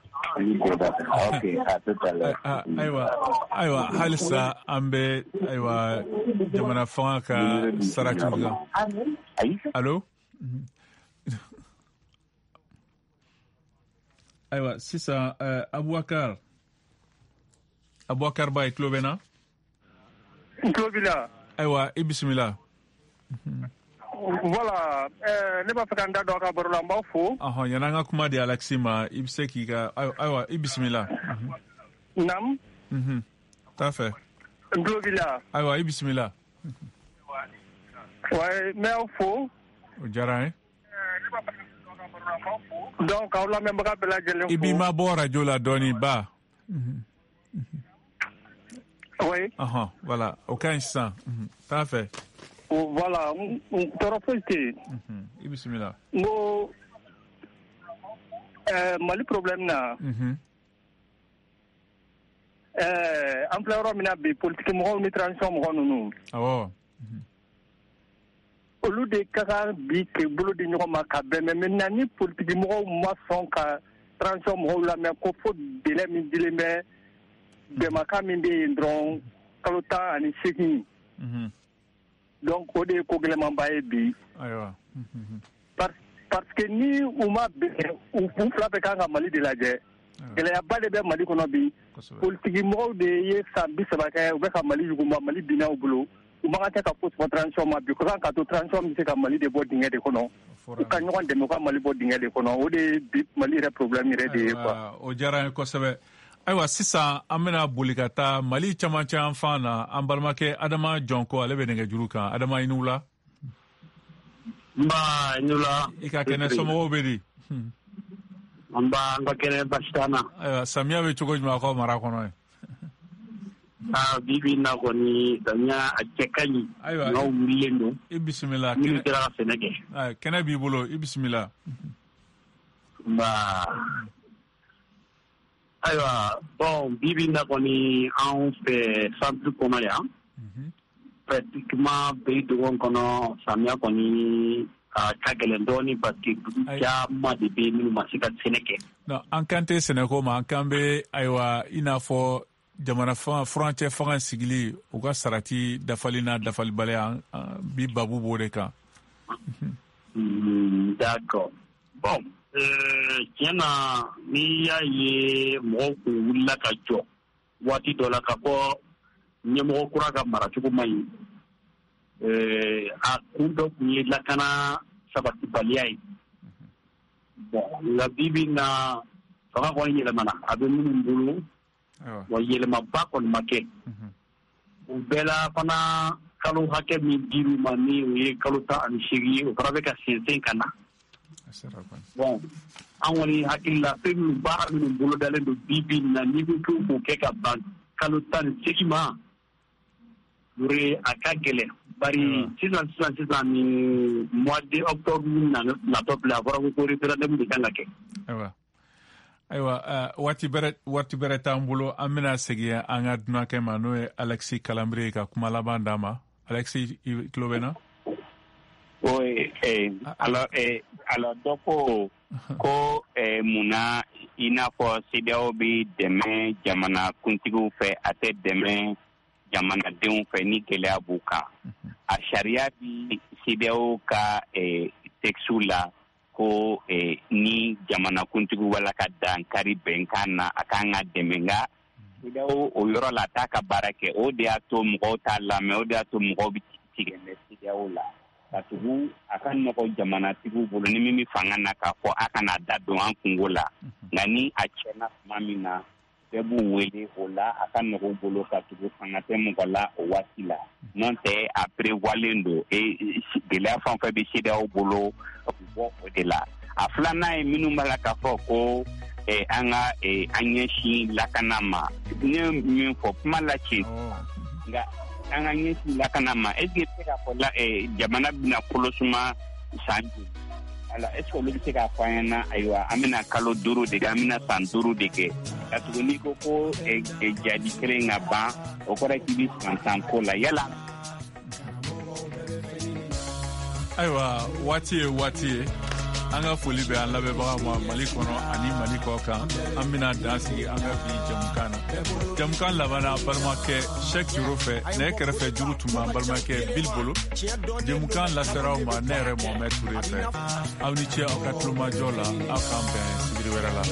ayiwa ayiwa halisa an bɛ ayiwa jamana fanga ka saratiw kan allo ayiwa sisan Abubakar Abubakar Ba i tulo bɛ na n tulo b'i la ayiwa i bisimila voilà ne b'a fɛ ka n da don a ka baro la n b'aw fo ɔhɔn yan'an ka kuma di Alexis ma i bɛ se k'i ka ayiwa i bisimila naam t'a fɛ n tulo b'i la ayiwa i bisimila ouais n b'aw fo o diyara an ye donc aw lamɛnbaga bɛɛ lajɛlen fo i b'i ma bɔ radio la dɔɔnin Ba oui ɔhɔn voilà o ka ɲi sisan t'a fɛ voilà tɔɔrɔ foyi tɛ yen i bisimila n ko Mali problème na an filɛ yɔrɔ min na bi politique mɔgɔw ni transition mɔgɔ ninnu awɔ olu de ka kan bi kɛ bolo di ɲɔgɔn ma ka bɛn mais maintenant ni politique mɔgɔw ma sɔn ka transition mɔgɔw la mɛ ko fo délai min dilen bɛ bɛnbaka min bɛ yen dɔrɔn kalo tan ani seegin donc o de ye ko gɛlɛmanba ye bi parce que ni u ma bɛn u fila bɛɛ kan ka Mali de lajɛ gɛlɛyaba de bɛ Mali kɔnɔ bi politiki mɔgɔw de ye san bi saba kɛ u bɛ ka Mali yuguba Mali binna u bolo u ma kan tɛ ka fosi fɔ transition ma bi ko kan ka to transition bɛ se ka Mali de bɔ dingɛ de kɔnɔ u ka ɲɔgɔn dɛmɛ u ka Mali bɔ dingɛ de kɔnɔ o de ye bi Mali yɛrɛ problème yɛrɛ de ye quoi. O diyara n ye kosɛbɛ. Ayiwa sisan an bɛna boli ka taa Mali caman caman fan na an balimakɛ Adama Jɔnko ale bɛ nɛgɛjuru kan. Adama i ni wula. Nba i ni wula. I ka kɛnɛ somɔgɔw bɛ di. An b'a an ka kɛnɛ basi t'an na. Ayiwa samiya bɛ cogo jumɛn aw ka mara kɔnɔ ye. Aa bi bi in na kɔni samiya a cɛ ka ɲi. Ayiwa n'aw wulilen don. I bisimila. minnu sera ka sɛnɛ kɛ. Ayi kɛnɛ b'i bolo i bisimila. Nba. Ayiwa bon bi bi in na kɔni anw fɛ centre kɔnɔ yan. Pratiquement pays dɔgɔkun kɔnɔ samiya kɔni a ka gɛlɛn dɔɔnin parce que dugu caman de bɛ yen minnu ma se ka sɛnɛ kɛ. Non an kan tɛ sɛnɛko ma an kan bɛ ayiwa i n'a fɔ jamana fanga furancɛ fanga sigili u ka sarati dafali n'a dafalibaliya bi babu b'o de kan. D'accord. Bon tiɲɛ na n'i y'a ye mɔgɔw kun wulila ka jɔ waati dɔ la ka fɔ ɲɛmɔgɔ kura ka maracogo man ɲi a kun dɔ kun ye lakana sabatibaliya ye. Bon nka bi bi in na fanga kɔni yɛlɛmana a bɛ minnu bolo wa yɛlɛmaba kɔni ma kɛ u bɛɛ la fana kalo hakɛ min dir'u ma ni o ye kalo tan ani seegin ye o fana bɛ ka sɛnsɛn ka na. Bon an kɔni hakili la fɛn minnu baara minnu bolodalen don bi bi in na n'i bɛ to k'o kɛ ka ban kalo tan ni seegin ma yɔrɔ a ka gɛlɛn bari sisan sisan sisan ni mois de octobre natɔ bila a fɔra ko référendum de kan ka kɛ. Ayiwa ayiwa waati bɛrɛ waati bɛrɛ t'an bolo an bɛna segin an ka dunankɛ ma n'o ye Alexis Kalambre ka kuma laban d'a ma. Alexis i tulo bɛ na? Oui, eh, alors, eh, alors dɔ ko ko eh, munna i n'a fɔ C D A O bɛ dɛmɛ jamana kuntigiw fɛ a tɛ dɛmɛ jamanadenw fɛ ni gɛlɛya b'u kan. A sariya bi C D A O ka eh, texte la ko eh, ni jamana kuntigiw wala ka dankari bɛnkan na a kan ka dɛmɛ nka C D A O o yɔrɔ la t'a ka baara kɛ o de y'a to mɔgɔw t'a lamɛn o de y'a to mɔgɔw bɛ tigɛ C D A O la. Ka tugu a ka nɔgɔ jamanatigiw bolo ni min bɛ fanga na k'a fɔ a kana da don an kungo la nka ni a tiɲɛna tuma min na bɛɛ b'u wele o la a ka nɔgɔ bolo ka tugu fanga tɛ mɔgɔ la o waati la n'o tɛ a prévoilen don gɛlɛya fɛn o fɛn bɛ C D A O bolo u bɔ o de la a filanan ye minnu b'a la k'a fɔ ko an ka an ɲɛsin lakana ma ne ye min fɔ kuma lacin nka an ka ɲɛsin lakana ma est ce que bɛ se k'a fɔ la jamana bɛna kolosuma san joli ala est ce que olu bɛ se k'a fɔ an ɲɛna ayiwa an bɛna kalo duuru de kɛ an bɛna san duuru de kɛ ka tugu n'i ko ko jadi kelen ka ban o kɔrɔ k'i bɛ san tan ko la yala. ayiwa waati ye waati ye an ka foli bɛ an lamɛnbaga ma Mali kɔnɔ ani Mali kɔ kan an bɛna dan sigi an ka bi jamukan na jamukan laban na balimakɛ Cheikh Juro fɛ ne kɛrɛfɛ juru tun b'an balimakɛ Bill bolo jamukan laseraw ma ne yɛrɛ Mohamed Touré fɛ aw ni ce aw ka tulomajɔ la aw k'an bɛn sibiri wɛrɛ la.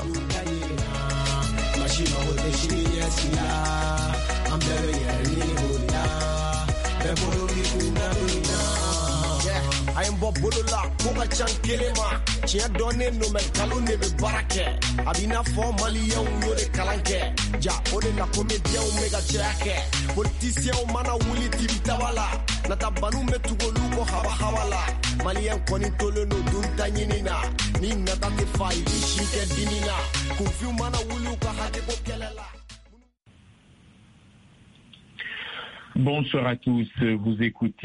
a ye n bɔ bolo la ko ka ca kelen ma tiɲɛ dɔnnen no mɛ nkalon de bɛ baara kɛ a b'i n'a fɔ maliyɛnw y'o de kalan kɛ ja o de la komediɛnw bɛ ka caya kɛ politisiyɛnw mana wuli tibitaba la natabanu bɛ tugu olu kɔ haba-haba la maliyɛn kɔni tolen no dunta ɲini na ni nata tɛ fa i b'i si kɛ dimi na kunfiw mana wuli u ka hakɛko kɛlɛ la. Bonsoir à tous, vous écoutez